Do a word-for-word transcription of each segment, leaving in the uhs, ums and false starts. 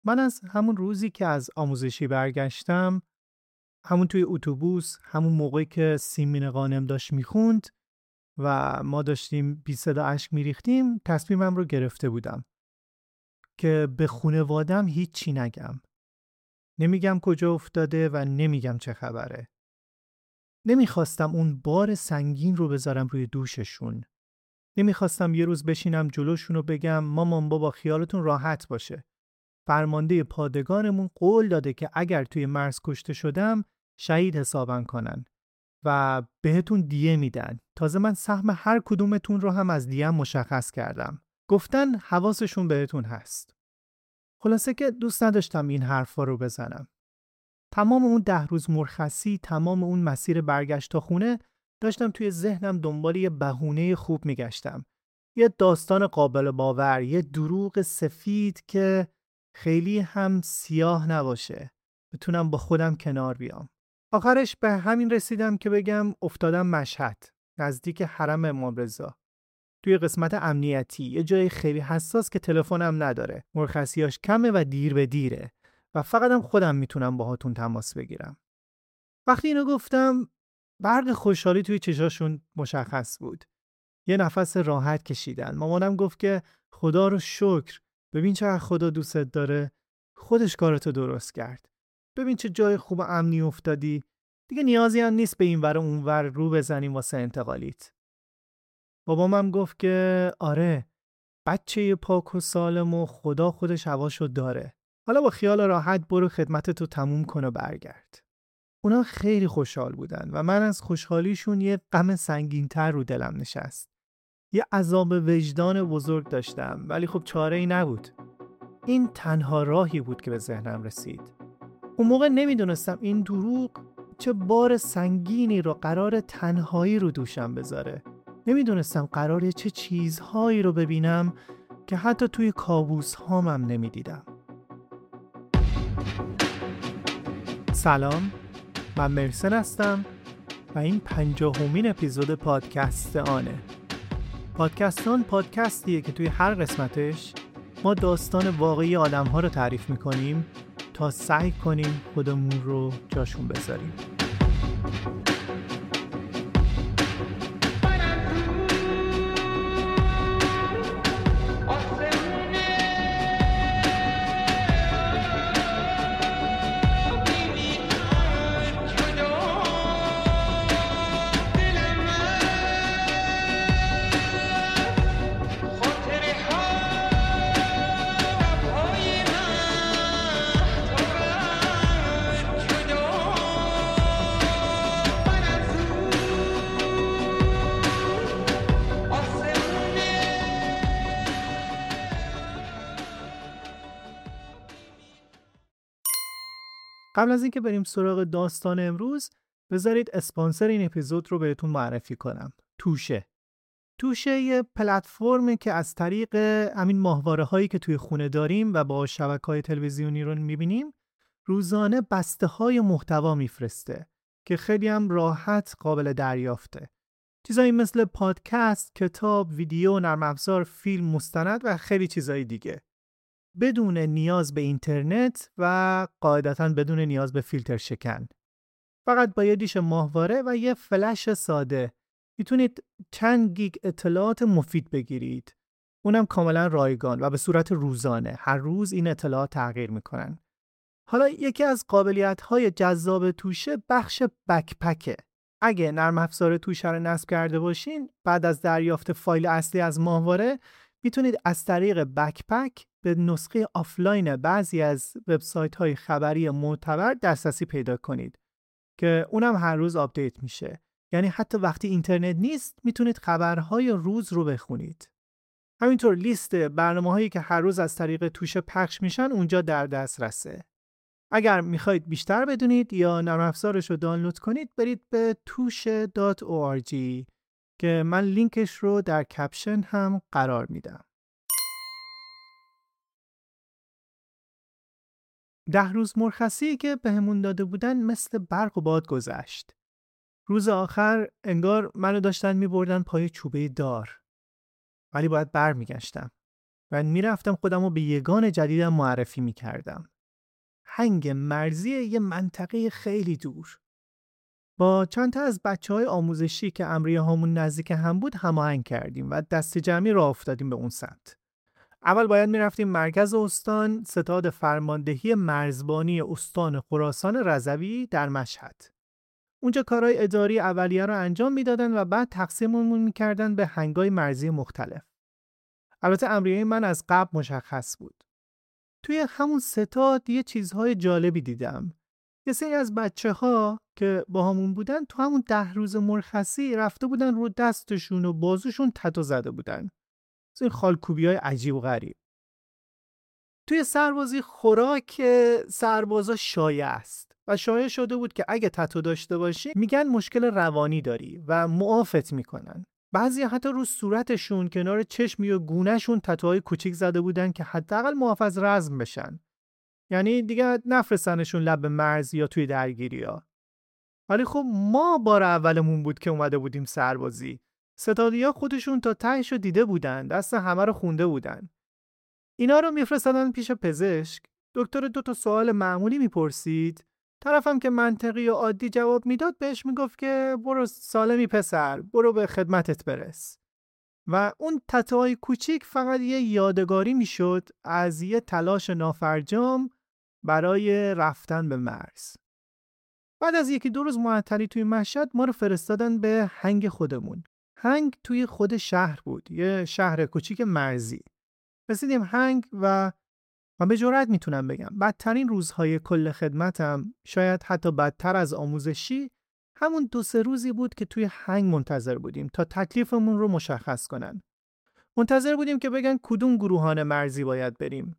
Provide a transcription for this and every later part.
من از همون روزی که از آموزشی برگشتم، همون توی اتوبوس، همون موقعی که سیمین غانم داشت میخوند و ما داشتیم بی صدا اشک میریختیم، تصمیمم رو گرفته بودم که به خانوادم هیچی نگم. نمیگم کجا افتاده و نمیگم چه خبره. نمیخواستم اون بار سنگین رو بذارم روی دوششون. نمیخواستم یه روز بشینم جلوشون رو بگم مامان بابا خیالتون راحت باشه. فرمانده پادگانمون قول داده که اگر توی مرز کشته شدم شهید حسابم کنن و بهتون دیه میدن. تازه من سهم هر کدومتون رو هم از دیه مشخص کردم. گفتن حواسشون بهتون هست. خلاصه که دوست نداشتم این حرفا رو بزنم. تمام اون ده روز مرخصی، تمام اون مسیر برگشت تا خونه داشتم توی ذهنم دنبال یه بهونه خوب میگشتم. یه داستان قابل باور، یه دروغ سفید که خیلی هم سیاه نباشه. بتونم با خودم کنار بیام. آخرش به همین رسیدم که بگم افتادم مشهد، نزدیک حرم امام رضا. توی قسمت امنیتی، یه جای خیلی حساس که تلفنم نداره. مرخصیاش کمه و دیر به دیره. و فقط هم خودم میتونم باهاتون تماس بگیرم. وقتی اینو گفتم، برق خوشحالی توی چشاشون مشخص بود. یه نفس راحت کشیدن. مامانم گفت که خدا رو شکر. ببین چقدر خدا دوستت داره. خودش کارتو درست کرد. ببین چه جای خوب و امنی افتادی. دیگه نیازی هم نیست به این ور و اون ور رو بزنیم واسه انتقالیت. بابامم گفت که آره، بچه پاک و سالم و خدا خودش هواشو داره. حالا با خیال راحت برو خدمتتو تموم کن و برگرد. اونا خیلی خوشحال بودن و من از خوشحالیشون یه غم سنگین‌تر رو دلم نشست. یه عذاب وجدان بزرگ داشتم، ولی خب چاره ای نبود. این تنها راهی بود که به ذهنم رسید. اون موقع نمیدونستم این دروغ چه بار سنگینی رو قرار تنهایی رو دوشم بذاره. نمیدونستم قراره چه چیزهایی رو ببینم که حتی توی کابوس هامم نمیدیدم. سلام، من مرسن هستم و این پنجاهمین اپیزود پادکست آنه. پادکست آن پادکستیه که توی هر قسمتش ما داستان واقعی آدم‌ها رو تعریف می‌کنیم تا سعی کنیم خودمون رو جاشون بذاریم. قبل از اینکه بریم سراغ داستان امروز، بذارید اسپانسر این اپیزود رو بهتون معرفی کنم. توشه. توشه یه پلتفرمی که از طریق همین ماهواره هایی که توی خونه داریم و با شبکه‌های تلویزیونی رو می‌بینیم، روزانه بسته های محتوا میفرسته که خیلی هم راحت قابل دریافته. چیزایی مثل پادکست، کتاب، ویدیو، نرم افزار، فیلم، مستند و خیلی چیزای دیگه. بدون نیاز به اینترنت و قاعدتاً بدون نیاز به فیلتر شکن. فقط با یه دیش ماهواره و یه فلش ساده میتونید چند گیگ اطلاعات مفید بگیرید. اونم کاملا رایگان و به صورت روزانه. هر روز این اطلاعات تغییر میکنن. حالا یکی از قابلیت‌های جذاب توشه بخش بکپکه. اگه نرم افزار توشه رو نصب کرده باشین، بعد از دریافت فایل اصلی از ماهواره میتونید از طریق بکپک به نسخه آفلاین بعضی از وبسایت‌های خبری معتبر دسترسی پیدا کنید که اونم هر روز آپدیت میشه. یعنی حتی وقتی اینترنت نیست میتونید خبرهای روز رو بخونید. همینطور لیست برنامه‌هایی که هر روز از طریق توشه پخش میشن اونجا در دسترسه. اگر میخواید بیشتر بدونید یا نرم افزارش رو دانلود کنید، برید به توشه دات او آر جی که من لینکش رو در کپشن هم قرار میدم. ده روز مرخصی که بهمون داده بودن مثل برق و باد گذشت. روز آخر انگار منو داشتن میبردن پای چوبه دار. ولی باید برمیگشتم. و میرفتم خودم رو به یگان جدیدم معرفی میکردم. هنگ مرزی یه منطقه خیلی دور. با چند تا از بچه های آموزشی که امریه هامون نزدیک هم بود هماهنگ کردیم و دست جمعی راه افتادیم به اون سمت. اول باید میرفتیم مرکز استان ستاد فرماندهی مرزبانی استان خراسان رضوی در مشهد. اونجا کارهای اداری اولیه رو انجام میدادن و بعد تقسیممون میکردن به هنگای مرزی مختلف. البته امریه من از قبل مشخص بود. توی همون ستاد یه چیزهای جالبی دیدم. یه سری از بچه ها که با همون بودن تو همون ده روز مرخصی رفته بودن رو دستشون و بازوشون تتو زده بودن. این خالکوبی های عجیب و غریب. توی سربازی خوراک سربازا شایع است و شایع شده بود که اگه تتو داشته باشی میگن مشکل روانی داری و معافت میکنن. بعضی حتی رو صورتشون کنار چشمی و گونهشون تتوهای کوچیک زده بودن که حداقل معاف از رزم بشن. یعنی دیگه نفرستنشون لب مرز یا توی درگیری‌ها. ولی خب ما بار اولمون بود که اومده بودیم سربازی. ستادیا خودشون تا تهشو دیده بودن، دست همه رو خونده بودن. اینا رو میفرستادن پیش پزشک. دکتر دو تا سوال معمولی میپرسید. طرفم که منطقی و عادی جواب میداد بهش میگفت که برو سالمی پسر، برو به خدمتت برس. و اون تتوهای کوچیک فقط یه یادگاری میشد از یه تلاش نافرجام برای رفتن به مرز. بعد از یکی دو روز معطلی توی مشهد ما رو فرستادن به هنگ خودمون. هنگ توی خود شهر بود، یه شهر کوچیک مرزی. رسیدیم هنگ و من به جرئت میتونم بگم بدترین روزهای کل خدمتم، شاید حتی بدتر از آموزشی، همون دو سه روزی بود که توی هنگ منتظر بودیم تا تکلیفمون رو مشخص کنن. منتظر بودیم که بگن کدوم گروهان مرزی باید بریم.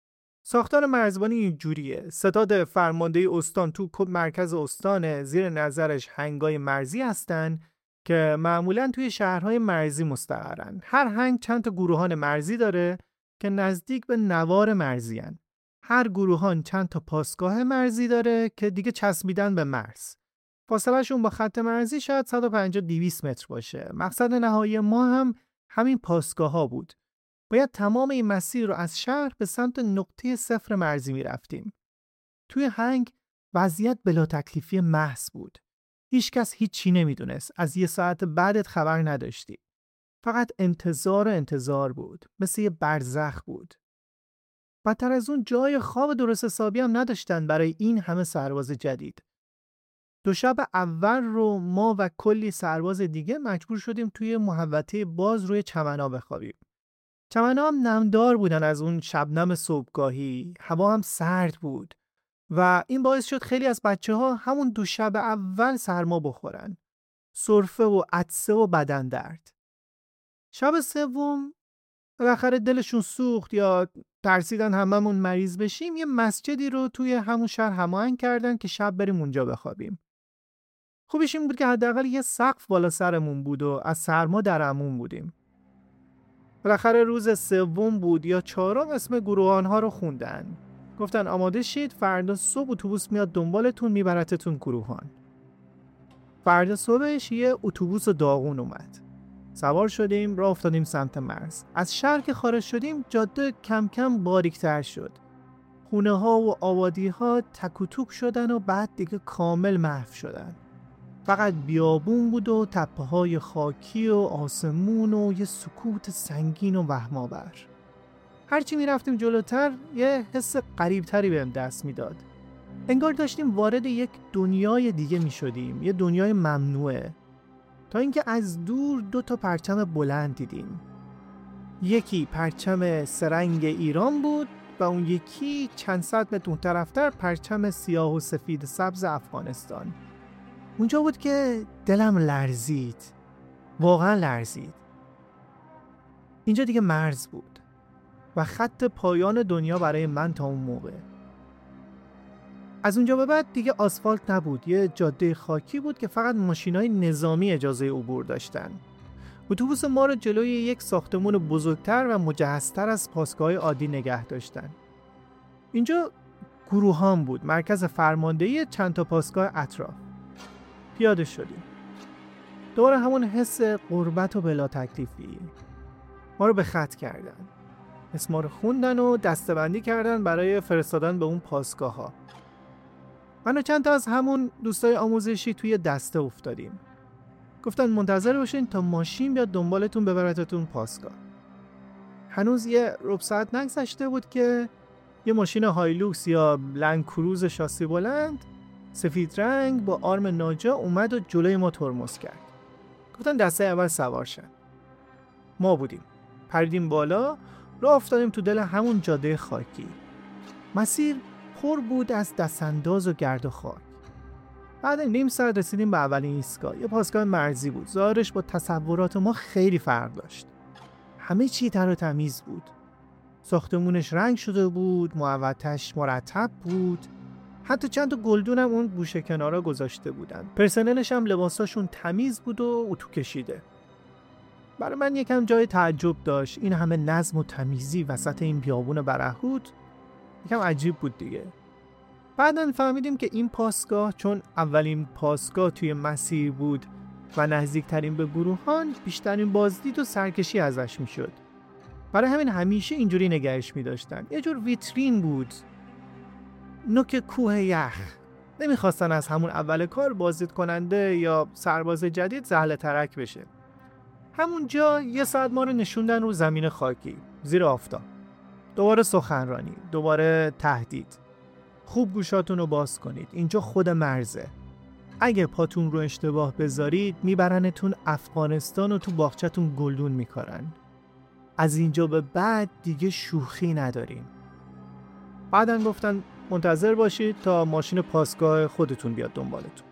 ساختار مرزبانی اینجوریه. ستاد فرمانده استان تو مرکز استانه، زیر نظرش هنگای مرزی هستن که معمولاً توی شهرهای مرزی مستقرن. هر هنگ چند تا گروهان مرزی داره که نزدیک به نوار مرزی هن. هر گروهان چند تا پاسگاه مرزی داره که دیگه چسبیدن به مرز. فاصله شون با خط مرزی شاید صد و پنجاه تا دویست متر باشه. مقصد نهایی ما هم همین پاسگاه ها بود. باید تمام این مسیر رو از شهر به سمت نقطه صفر مرزی می رفتیم. توی هنگ وضعیت بلا تکلیفی محض بود. هیچ کس هیچ چی نمی دونست. از یه ساعت بعدت خبر نداشتی. فقط انتظار و انتظار بود. مثل یه برزخ بود. بدتر از اون جای خواب درست حسابی هم نداشتن برای این همه سرباز جدید. دو شب اول رو ما و کلی سرباز دیگه مجبور شدیم توی محوطه باز روی چمنا بخوابیم. چمنا هم نمدار بودن از اون شبنم صبحگاهی، هوا هم سرد بود و این باعث شد خیلی از بچه ها همون دو شب اول سرما بخورن. سرفه و عطسه و بدن درد. شب سوم بالاخره دلشون سوخت یا ترسیدن هممون مریض بشیم، یه مسجدی رو توی همون شهر هماهنگ کردن که شب بریم اونجا بخوابیم. خوبیش این بود که حداقل یه سقف بالا سرمون بود و از سرما در امان بودیم. بالاخره روز سوم بود یا چهارم اسم گروهان‌ها رو خوندن. گفتن آماده شید، فردا صبح اتوبوس میاد دنبالتون میبرتتون گروهان. فردا صبحش یه اتوبوس داغون اومد. سوار شدیم، راه افتادیم سمت مرز. از شهر که خارج شدیم جاده کم کم باریک‌تر شد. خونه‌ها و آبادی‌ها تک و توک شدن و بعد دیگه کامل محو شدن. فقط بیابون بود و تپه‌های خاکی و آسمون و یه سکوت سنگین و وهم‌آور. هرچی می‌رفتیم جلوتر یه حس غریب‌تری بهم دست میداد. انگار داشتیم وارد یک دنیای دیگه می‌شدیم، یه دنیای ممنوعه. تا اینکه از دور دو تا پرچم بلند دیدیم. یکی پرچم سرنگ ایران بود و اون یکی چند صد متر اون طرفتر پرچم سیاه و سفید سبز افغانستان. اونجا بود که دلم لرزید. واقعا لرزید. اینجا دیگه مرز بود و خط پایان دنیا برای من تا اون موقع. از اونجا به بعد دیگه آسفالت نبود. یه جاده خاکی بود که فقط ماشینای نظامی اجازه عبور داشتن. اتوبوس ما رو جلوی یک ساختمان بزرگتر و مجهزتر از پاسگاه عادی نگه داشتن. اینجا گروهان بود، مرکز فرماندهی چند تا پاسگاه اطراف. پیاده شدیم. دوباره همون حس غربت و بلا تکلیفی. ما رو به خط کردن. اسما رو خوندن و دسته‌بندی کردن برای فرستادن به اون پاسگاه ها. من و چند تا از همون دوستای آموزشی توی دسته افتادیم. گفتن منتظر باشین تا ماشین بیاد دنبالتون ببرتتون پاسگاه. هنوز یه ربع ساعت نگذشته بود که یه ماشین هایلوکس یا لند کروز شاسی بلند سفید رنگ با آرم ناجا اومد و جلوی ما ترمز کرد. گفتن دسته اول سوار شن. ما بودیم. پریدیم بالا، راه افتادیم تو دل همون جاده خاکی. مسیر پر بود از دستانداز و گرد و خاک. بعد نیم ساعت رسیدیم به اولین ایستگاه. یه پاسگاه مرزی بود. ظاهرش با تصورات ما خیلی فرق داشت. همه چی تر و تمیز بود. ساختمونش رنگ شده بود، محوطه‌اش مرتب بود. حتی چند تا گلدون هم اون گوشه کنارا گذاشته بودن. پرسنلش هم لباساشون تمیز بود و اتو کشیده. برای من یکم جای تعجب داشت. این همه نظم و تمیزی وسط این بیابون برهوت یکم عجیب بود دیگه. بعدن فهمیدیم که این پاسگاه چون اولین پاسگاه توی مسیر بود و نزدیکترین به گروهان، بیشترین بازدید و سرکشی ازش میشد. برای همین همیشه اینجوری نگهش می‌داشتن. یه جور ویترین بود. نوک کوه یخ. نمیخواستن از همون اول کار بازدید کننده یا سرباز جدید زهل ترک بشه. همونجا یه ساعت ما رو نشوندن رو زمین خاکی زیر آفتاب. دوباره سخنرانی، دوباره تهدید. خوب گوشاتون رو باز کنید. اینجا خود مرزه. اگه پاتون رو اشتباه بذارید میبرنتون افغانستان و تو باغچه‌تون گلدون میکارن. از اینجا به بعد دیگه شوخی نداریم. بعدن گفتن منتظر باشید تا ماشین پاسگاه خودتون بیاد دنبالتون.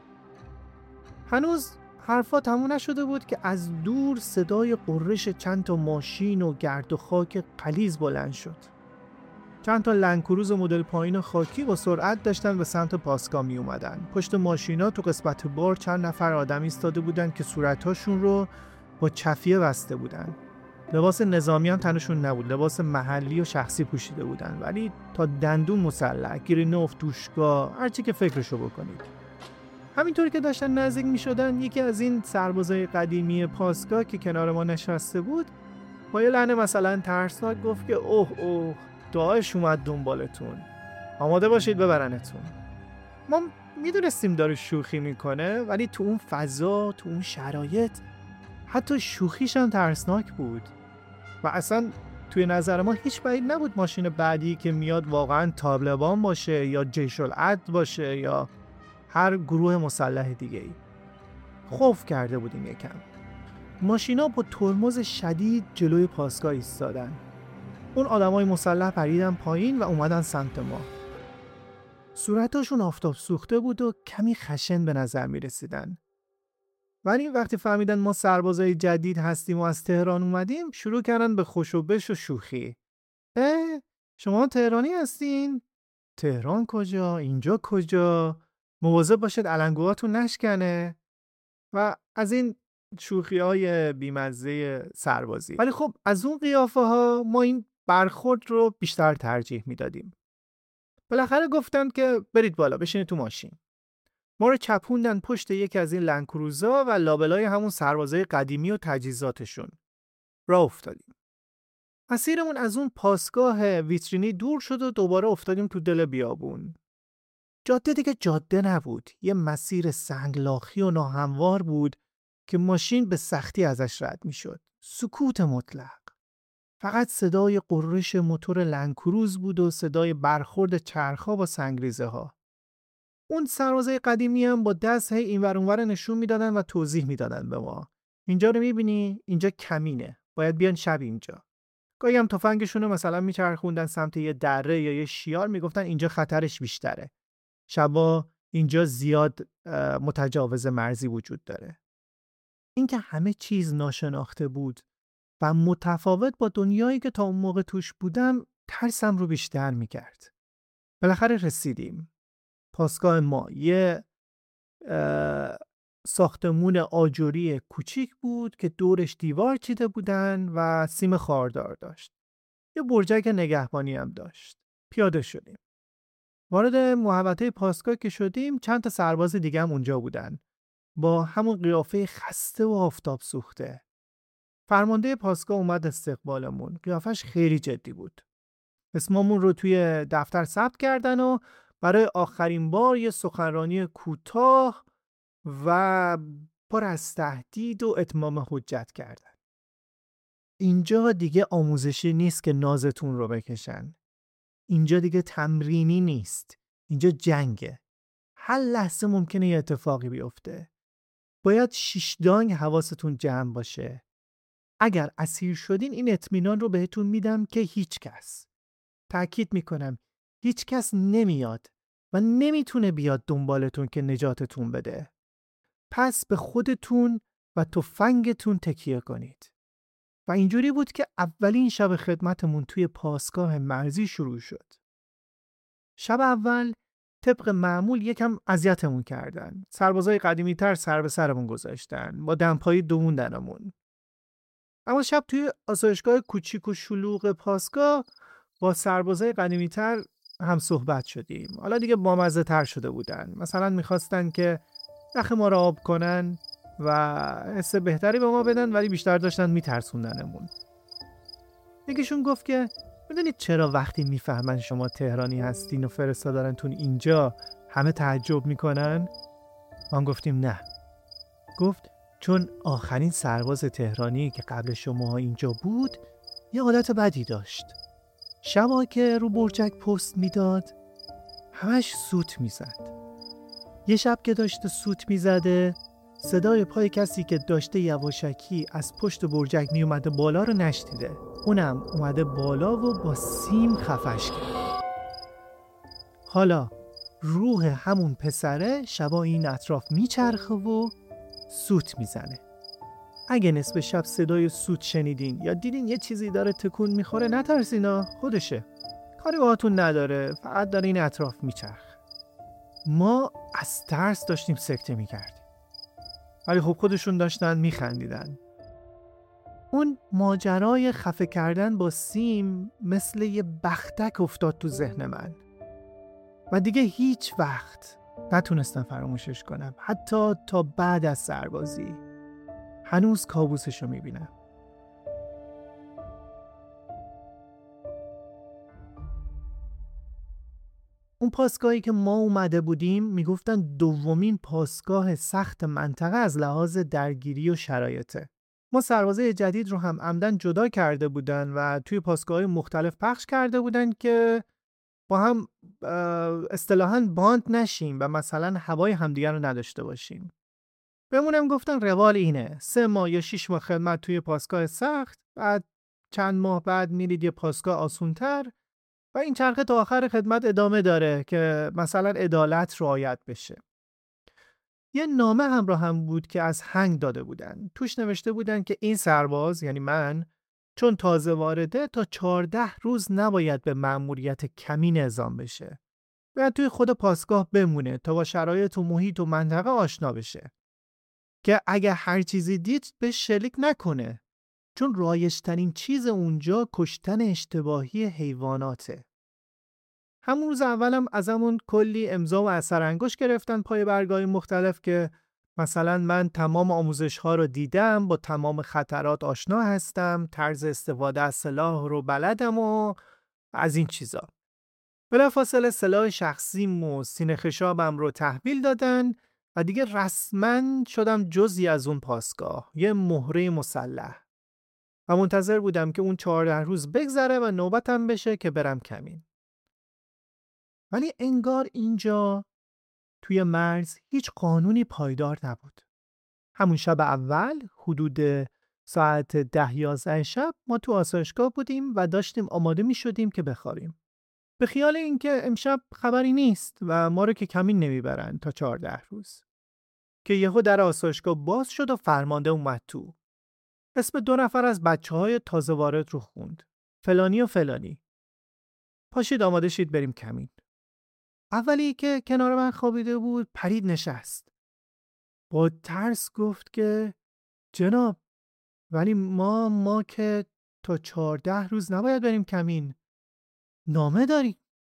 هنوز حرفا تموم نشده بود که از دور صدای قررش چند تا ماشین و گرد و خاک غلیظ بلند شد. چند تا لند کروز مدل پایین خاکی با سرعت داشتن به سمت پاسگاه می اومدن. پشت ماشینا تو قسمت بار چند نفر آدم ایستاده بودن که صورتاشون رو با چفیه بسته بودن. لباس نظامی هم تنشون نبود، لباس محلی و شخصی پوشیده بودن، ولی تا دندون مسلح، گرینوف، دوشگاه، هرچی که فکرشو بکنید. همینطوری که داشتن نزدیک می شدن، یکی از این سربازای قدیمی پاسگاه که کنار ما نشسته بود با یه لحن مثلا ترسناک گفت که اوه اوه داعش اومد دنبالتون، آماده باشید ببرنتون. ما میدونستیم داره شوخی میکنه، ولی تو اون فضا، تو اون شرایط حتی شوخیش هم ترسناک بود. و اصلا توی نظر ما هیچ بعید نبود ماشین بعدی که میاد واقعا طالبان باشه یا جیش العدل باشه یا هر گروه مسلح دیگه ای. خوف کرده بودیم یکم. ماشینا با ترمز شدید جلوی پاسگاه ایستادن. اون آدمای مسلح پریدن پایین و اومدن سمت ما. صورتاشون آفتاب سوخته بود و کمی خشن به نظر می رسیدن. ولی وقتی فهمیدن ما سربازای جدید هستیم و از تهران اومدیم، شروع کردن به خوش و بش و شوخی. اه شما تهرانی هستین؟ تهران کجا؟ اینجا کجا؟ مواظب باشید علنگوهاتون نشکنه. و از این شوخی های بیمزه سربازی. ولی خب از اون قیافه ها ما این برخورد رو بیشتر ترجیح میدادیم. بالاخره گفتن که برید بالا بشینید تو ماشین. ما رو چپوندن پشت یکی از این لند کروزا و لابلای همون سربازای قدیمی و تجهیزاتشون. راه افتادیم. مسیرمون از اون پاسگاه ویترینی دور شد و دوباره افتادیم تو دل بیابون. جاده دیگه جاده نبود. یه مسیر سنگلاخی و ناهموار بود که ماشین به سختی ازش رد می شد. سکوت مطلق. فقط صدای قررش موتور لند کروز بود و صدای برخورد چرخا با سنگریزه ها. اون سربازای قدیمی هم با دست هی اینور اونور نشون میدادن و توضیح میدادن به ما. اینجا رو میبینی؟ اینجا کمینه. باید بیان شب اینجا. گاهی هم تفنگشون رو مثلا میچرخوندن سمت یه دره یا یه شیار، میگفتن اینجا خطرش بیشتره. شبا اینجا زیاد متجاوز مرزی وجود داره. اینکه همه چیز ناشناخته بود و متفاوت با دنیایی که تا اون موقع توش بودم، ترسم رو بیشتر میکرد. بالاخره رسیدیم. پاسگاه ما یه ساختمون آجری کوچیک بود که دورش دیوار چیده بودن و سیم خاردار داشت. یه برجک نگهبانی هم داشت. پیاده شدیم. وارد محوطه پاسگاه که شدیم، چند تا سرباز دیگه هم اونجا بودن با همون قیافه خسته و آفتاب سوخته. فرمانده پاسگاه اومد استقبالمون. قیافش خیلی جدی بود. اسممون رو توی دفتر ثبت کردن و برای آخرین بار یه سخنرانی کوتاه و پر از تهدید و اتمام حجت کردن. اینجا دیگه آموزشی نیست که نازتون رو بکشن. اینجا دیگه تمرینی نیست. اینجا جنگه. هر لحظه ممکنه یه اتفاقی بیفته. باید شیش دانگ حواستون جمع باشه. اگر اسیر شدین این اطمینان رو بهتون میدم که هیچ کس، تأکید میکنم هیچ کس نمیاد و نمیتونه بیاد دنبالتون که نجاتتون بده. پس به خودتون و تفنگتون تکیه کنید. و اینجوری بود که اولین شب خدمتمون توی پاسگاه مرزی شروع شد. شب اول طبق معمول یکم اذیتمون کردن. سربازای قدیمی تر سر به سرمون گذاشتن. با دمپایی دووندنمون. اما شب توی آسایشگاه کوچیک و شلوغ پاسگاه با سربازای قدیمی تر هم صحبت شدیم. حالا دیگه بامزه تر شده بودن. مثلا میخواستن که یخ ما رو آب کنن و حس بهتری به ما بدن، ولی بیشتر داشتن میترسوندنمون. یکیشون گفت که میدونید چرا وقتی میفهمن شما تهرانی هستین و فرستادنتون اینجا همه تعجب میکنن؟ ما گفتیم نه. گفت چون آخرین سرباز تهرانی که قبل شما اینجا بود یه عادت بدی داشت. شبا که رو برجک پست میداد همش سوت میزد. یه شب که داشته سوت میزده صدای پای کسی که داشته یواشکی از پشت برجک میومده بالا رو نشنیده. اونم اومده بالا و با سیم خفش کرد. حالا روح همون پسره شبا این اطراف میچرخه و سوت میزنه. اگه نصف شب صدای سوت شنیدین یا دیدین یه چیزی داره تکون میخوره نترسینا، خودشه. کاری باهاتون نداره، فقط داره این اطراف میچرخه. ما از ترس داشتیم سکته میکردیم. ولی خب خودشون داشتن میخندیدن. اون ماجرای خفه کردن با سیم مثل یه بختک افتاد تو ذهن من و دیگه هیچ وقت نتونستم فراموشش کنم. حتی تا بعد از سربازی هنوز کابوسشو میبینم. اون پاسگاهی که ما اومده بودیم میگفتن دومین پاسگاه سخت منطقه از لحاظ درگیری و شرایطه. ما سربازای جدید رو هم عمدن جدا کرده بودن و توی پاسگاه‌های مختلف پخش کرده بودن که با هم اصطلاحاً باند نشیم و مثلا هوای همدیگر رو نداشته باشیم. بهمونم گفتن روال اینه: سه ماه یا شیش ماه خدمت توی پاسگاه سخت، بعد چند ماه بعد میرید یه پاسگاه آسونتر و این چرخه تا آخر خدمت ادامه داره که مثلا عدالت رعایت بشه. یه نامه همراه هم بود که از هنگ داده بودن. توش نوشته بودن که این سرباز، یعنی من، چون تازه وارده تا چهارده روز نباید به مأموریت کمین اعزام بشه. باید توی خود پاسگاه بمونه تا با شرایط و محیط و منطقه آشنا بشه. که اگه هر چیزی دید به شلیک نکنه. چون رایج‌ترین چیز اونجا کشتن اشتباهی حیواناته. همون روز اولم ازمون کلی امضا و اثر انگشت گرفتن پای برگای مختلف که مثلا من تمام آموزش ها رو دیدم، با تمام خطرات آشنا هستم، طرز استفاده از سلاح رو بلدم و از این چیزا. بلافاصله سلاح شخصیم و سینه خشابم رو تحویل دادن و دیگه رسما شدم جزئی از اون پاسگاه، یه مهره مسلح. و منتظر بودم که اون چهارده روز بگذره و نوبتم بشه که برم کمین. ولی انگار اینجا توی مرز هیچ قانونی پایدار نبود. همون شب اول حدود ساعت ده یازده شب ما تو آسایشگاه بودیم و داشتیم آماده می شدیم که بخوابیم. به خیال اینکه امشب خبری نیست و ما رو که کمین نمیبرن تا چهارده روز. که یهو در آسایشگاه باز شد و فرمانده اومد تو. اسم دو نفر از بچه های تازه وارد رو خوند. فلانی و فلانی. پاشید آماده شید بریم کمین. اولی که کنار من خوابیده بود پرید نشست. با ترس گفت که جناب، ولی ما ما که تا چهارده روز نباید بریم کمین. نامه داریم.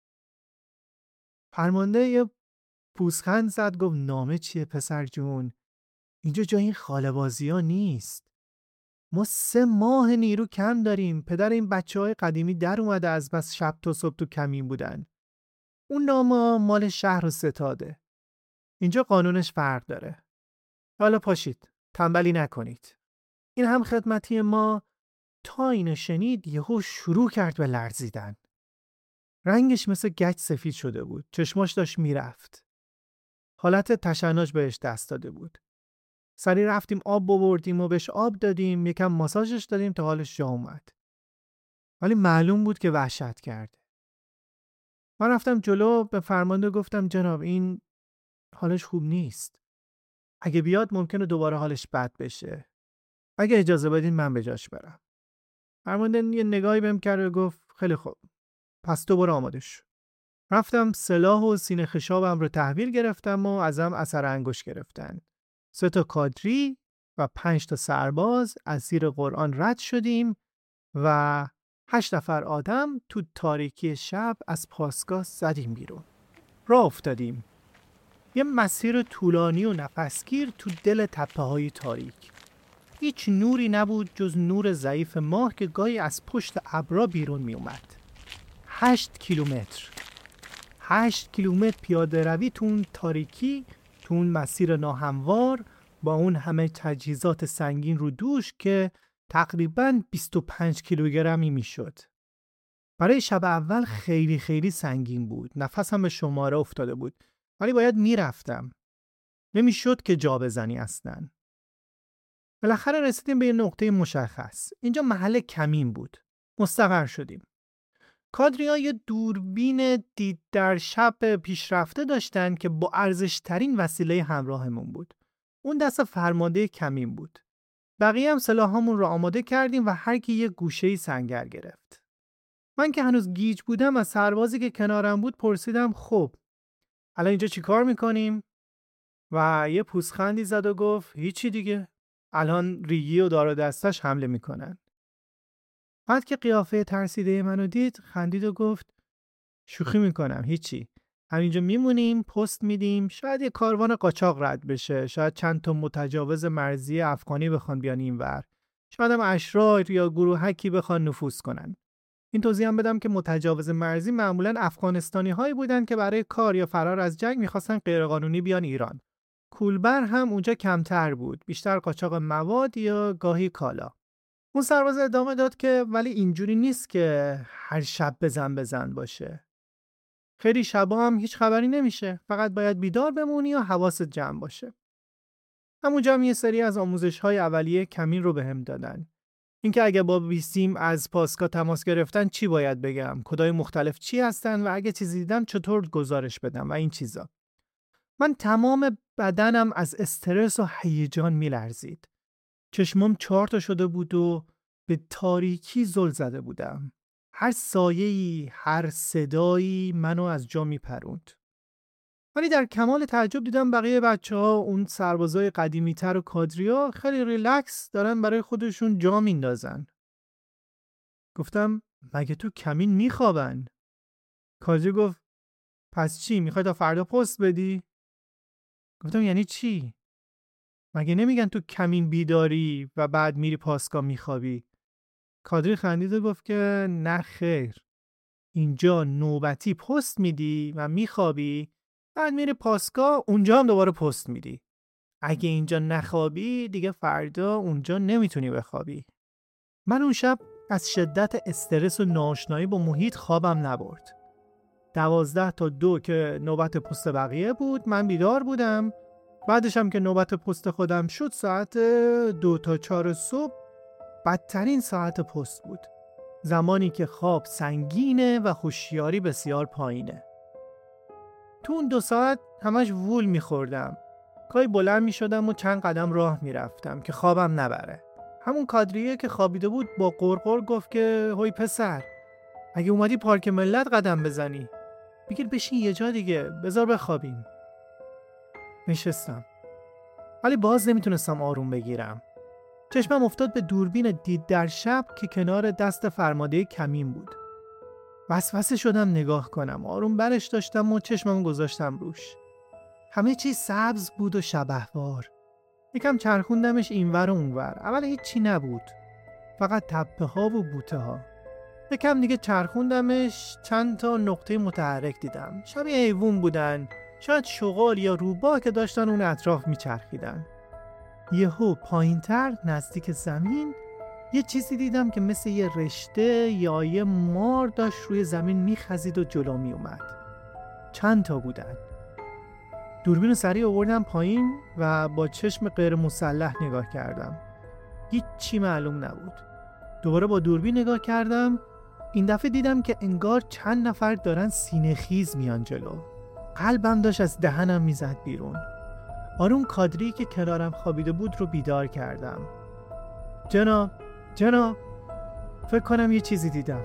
فرمانده یه پوزخند زد، گفت نامه چیه پسر جون؟ اینجا جای این خاله بازی ها نیست. ما سه ماه نیرو کم داریم. پدر این بچه های قدیمی در اومده از بس شب تا صبح تو کمین بودن. اون نامه مال شهر و ستاده. اینجا قانونش فرق داره. حالا پاشید. تنبلی نکنید. این هم خدمتی ما تا اینو شنید یهو شروع کرد به لرزیدن. رنگش مثل گچ سفید شده بود. چشماش داشت میرفت. حالت تشنج بهش دست داده بود. سریع رفتیم آب ببردیم و بهش آب دادیم، یکم ماساژش دادیم تا حالش جا اومد. ولی معلوم بود که وحشت کرده. من رفتم جلو به فرمانده گفتم جناب این حالش خوب نیست. اگه بیاد ممکنه دوباره حالش بد بشه. اگه اجازه بدین من به جاش برم. فرمانده یه نگاهی بهم کرد و گفت خیلی خوب. پس تو برو آماده شو. رفتم سلاح و سینه خشابم رو تحویل گرفتم و ازم اثر انگشت گرفتن. سه تا کادری و پنج تا سرباز از زیر قرآن رد شدیم و هشت نفر آدم تو تاریکی شب از پاسگاه زدیم بیرون. راه افتادیم. یه مسیر طولانی و نفسگیر تو دل تپه‌های تاریک. هیچ نوری نبود جز نور ضعیف ماه که گاهی از پشت ابرا بیرون می اومد. هشت کیلومتر. هشت کیلومتر پیاده روی تو اون تاریکی، تو اون مسیر ناهموار با اون همه تجهیزات سنگین رو دوش که تقریباً بیست و پنج کیلوگرمی میشد. برای شب اول خیلی خیلی سنگین بود. نفسم به شماره افتاده بود. ولی باید میرفتم. نمیشد که جا بزنی اصلاً. بالاخره رسیدیم به یه نقطه مشخص. اینجا محل کمین بود. مستقر شدیم. کادریا یه دوربین دید در شب پیشرفته داشتن که با ارزشترین وسیله همراهمون بود. اون دست فرمانده کمین بود. بقیه هم سلاحامون رو آماده کردیم و هر کی یه گوشه‌ای سنگر گرفت. من که هنوز گیج بودم از سربازی که کنارم بود پرسیدم خب الان اینجا چی کار میکنیم؟ و یه پوزخندی زد و گفت هیچی دیگه. الان ریگی و دار و دستش حمله میکنن. بعد که قیافه ترسیده منو دید خندید و گفت شوخی میکنم هیچی. همینجا میمونیم، پست میدیم، شاید یه کاروان قاچاق رد بشه، شاید چند تا متجاوز مرزی افغانی بخوان بیان اینور، شاید هم اشرار یا گروهکی بخوان نفوذ کنن. این توضیح هم بدم که متجاوز مرزی معمولاً افغانستانی هایی بودن که برای کار یا فرار از جنگ میخواستن غیرقانونی بیان ایران. کولبر هم اونجا کمتر بود، بیشتر قاچاق مواد یا گاهی کالا. اون سرباز ادامه داد که ولی اینجوری نیست که هر شب بزن بزن باشه. خیلی شبا هم هیچ خبری نمیشه. فقط باید بیدار بمونی و حواست جمع باشه. همونجا هم یه سری از آموزش‌های اولیه کمین رو بهم دادن. اینکه اگه با بیسیم از پاسگاه تماس گرفتن چی باید بگم، کدای مختلف چی هستن و اگه چیزی دیدم چطور گزارش بدم و این چیزا. من تمام بدنم از استرس و هیجان میلرزید. چشمم چهار تا شده بود و به تاریکی زل زده بودم. هر سایه‌ای، هر صدایی منو از جا میپروند. ولی در کمال تعجب دیدم بقیه بچه‌ها، اون سربازای قدیمی‌تر و کادریا خیلی ریلکس دارن برای خودشون جا میندازن. گفتم مگه تو کمین میخوابن؟ کادری گفت پس چی میخوای تا فردا پست بدی؟ گفتم یعنی چی؟ مگه نمیگن تو کمین بیداری و بعد میری پاسگاه میخوابی؟ کادری خندید و گفت که نه خیر. اینجا نوبتی پست میدی و میخوابی، بعد میری پاسگاه اونجا هم دوباره پست میدی. اگه اینجا نخوابی دیگه فردا اونجا نمیتونی بخوابی. من اون شب از شدت استرس و ناآشنایی با محیط خوابم نبرد. دوازده تا دو که نوبت پست بقیه بود من بیدار بودم. بعدش هم که نوبت پست خودم شد ساعت دو تا چار صبح بدترین ساعت پست بود. زمانی که خواب سنگینه و هوشیاری بسیار پایینه. تو اون دو ساعت همش وول میخوردم. گاهی بلند میشدم و چند قدم راه میرفتم که خوابم نبره. همون کادریه که خوابیده بود با قرقر گفت که هوی پسر اگه اومدی پارک ملت قدم بزنی بگیر بشین یه جا دیگه بذار بخوابیم. نشستم ولی باز نمیتونستم آروم بگیرم. چشمم افتاد به دوربین دید در شب که کنار دست فرمانده کمین بود. وسوسه شدم نگاه کنم. آروم برش داشتم و چشمم گذاشتم روش. همه چی سبز بود و شبحوار. یکم چرخوندمش اینور و اونور. اول هیچ چی نبود. فقط تپه ها و بوته ها. یکم دیگه چرخوندمش، چند تا نقطه متحرک دیدم. شبیه حیوان بودن، شاید شغال یا روباه که داشتن اون اطراف میچرخیدن. یهو پایینتر نزدیک زمین یه چیزی دیدم که مثل یه رشته یا یه مار داشت روی زمین میخزید و جلو میومد. چند تا بودن. دوربین رو سریع آوردم پایین و با چشم غیر مسلح نگاه کردم. هیچی معلوم نبود. دوباره با دوربین نگاه کردم. این دفعه دیدم که انگار چند نفر دارن سینه خیز میان جلو. قلبم داشت از دهنم میزد بیرون. آروم کادری که کنارم خوابیده بود رو بیدار کردم. جناب، جناب، فکر کنم یه چیزی دیدم.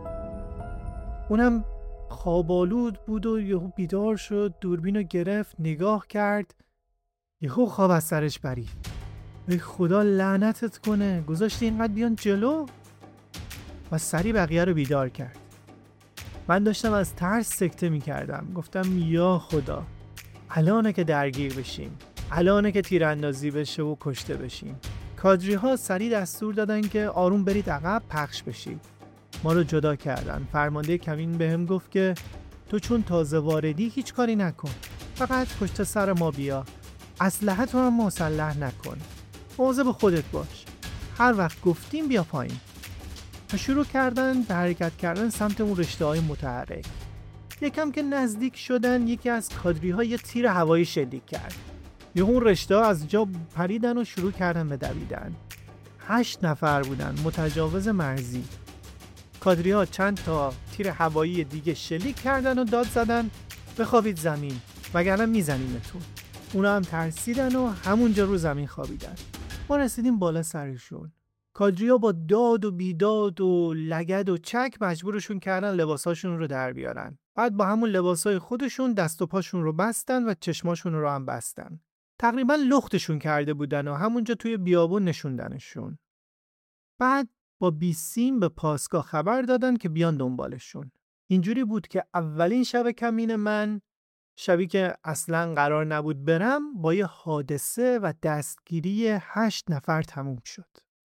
اونم خوابالود بود و یهو بیدار شد، دوربین رو گرفت، نگاه کرد، یهو خواب از سرش پرید. ای خدا لعنتت کنه، گذاشتی اینقدر بیان جلو؟ و سری بقیه رو بیدار کرد. من داشتم از ترس سکته می کردم. گفتم یا خدا، الانه که درگیر بشیم، الانه که تیراندازی بشه و کشته بشیم. کادری ها سری دستور دادن که آروم برید عقب، پخش بشید. ما رو جدا کردن. فرمانده کمین بهم گفت که تو چون تازه واردی هیچ کاری نکن، فقط پشت سر ما بیا، اسلحه تو هم مسلح نکن، مواظب خودت باش، هر وقت گفتیم بیا پایین. و شروع کردن به حرکت کردن سمت اون رشته های متحرک. یکم که نزدیک شدن، یکی از کادری ها یه تیر هوایی شلیک کرد. یه اون رشته ها از جا پریدن و شروع کردن به دویدن. هشت نفر بودن، متجاوز مرزی. کادری ها چند تا تیر هوایی دیگه شلیک کردن و داد زدن بخوابید زمین وگرنه میزنیمتون. اونا هم ترسیدن و همونجا رو زمین خوابیدن. ما رسیدیم بالا سرشون. کادری ها با داد و بیداد و لگد و چک مجبورشون کردن لباساشون رو در بیارن. بعد با همون لباسای خودشون دست و پاشون رو بستن و چشماشون رو هم بستن. تقریبا لختشون کرده بودن و همونجا توی بیابون نشوندنشون. بعد با بیسیم به پاسگاه خبر دادن که بیان دنبالشون. اینجوری بود که اولین شب کمین من، شبی که اصلاً قرار نبود برم، با یه حادثه و دستگیری هشت نفر تموم شد.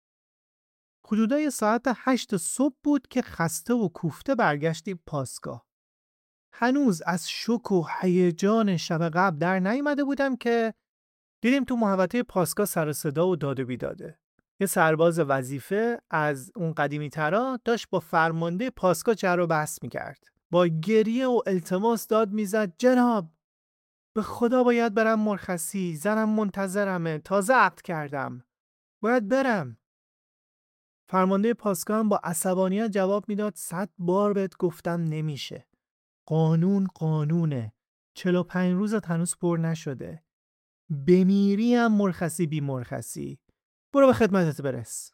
حدودای ساعت هشت صبح بود که خسته و کوفته برگشتیم پاسگاه. هنوز از شوک و هیجان شب قبل در نیامده بودم که دیدیم تو محوطه پاسگاه سر و صدا و داد و بیداده. یه سرباز وظیفه از اون قدیمی ترا داشت با فرمانده پاسگاه جر و بحث میکرد. با گریه و التماس داد میزد جناب، به خدا باید برم مرخصی، زنم منتظرمه، تازه عقد کردم، باید برم. فرمانده پاسگاه هم با عصبانیت جواب میداد صد بار بهت گفتم نمیشه. قانون قانونه. چهل و پنج روزت هنوز پر نشده. بمیری هم مرخصی بی مرخصی. برو به خدمتت برس.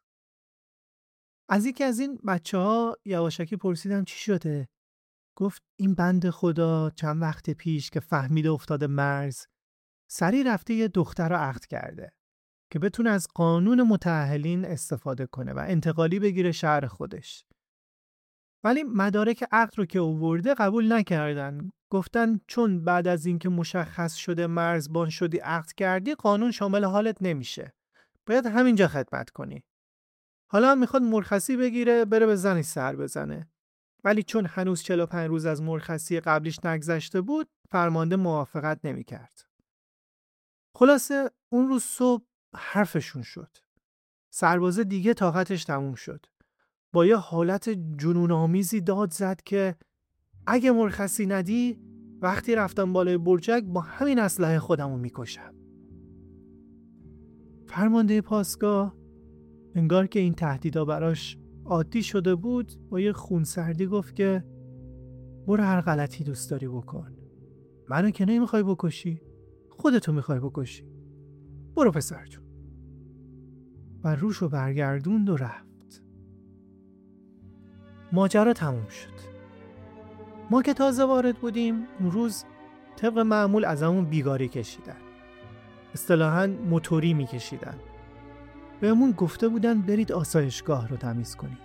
از یکی از این بچه ها یواشکی پرسیدم چی شده؟ گفت این بند خدا چند وقت پیش که فهمیده افتاده مرز، سریع رفته یه دختر رو عقد کرده که بتونه از قانون متأهلین استفاده کنه و انتقالی بگیره شهر خودش. ولی مدارک عقد رو که آورده قبول نکردن. گفتن چون بعد از اینکه مشخص شده مرزبان شدی عقد کردی، قانون شامل حالت نمیشه. باید همینجا خدمت کنی. حالا هم میخواد مرخصی بگیره بره به زنش سر بزنه. ولی چون هنوز چهل و پنج روز از مرخصی قبلیش نگذشته بود، فرمانده موافقت نمیکرد. خلاصه اون روز صبح حرفشون شد. سرباز دیگه طاقتش تموم شد. با یه حالت جنون‌آمیزی داد زد که اگه مرخصی ندی، وقتی رفتم بالای برجک با همین اسلحه خودمو میکشم. فرمانده پاسگاه انگار که این تهدیدا براش عادی شده بود، با یه خونسردی گفت که برو هر غلطی دوست داری بکن. منو که نمیخوای بکشی، خودتو میخوای بکشی. برو پسر جون. و روشو برگردوند و رفت. ماجرا تموم شد. ما که تازه وارد بودیم، اون روز طبق معمول از همون بیگاری کشیدن. اصطلاحاً موتوری میکشیدن. بهمون گفته بودن برید آسایشگاه رو تمیز کنید.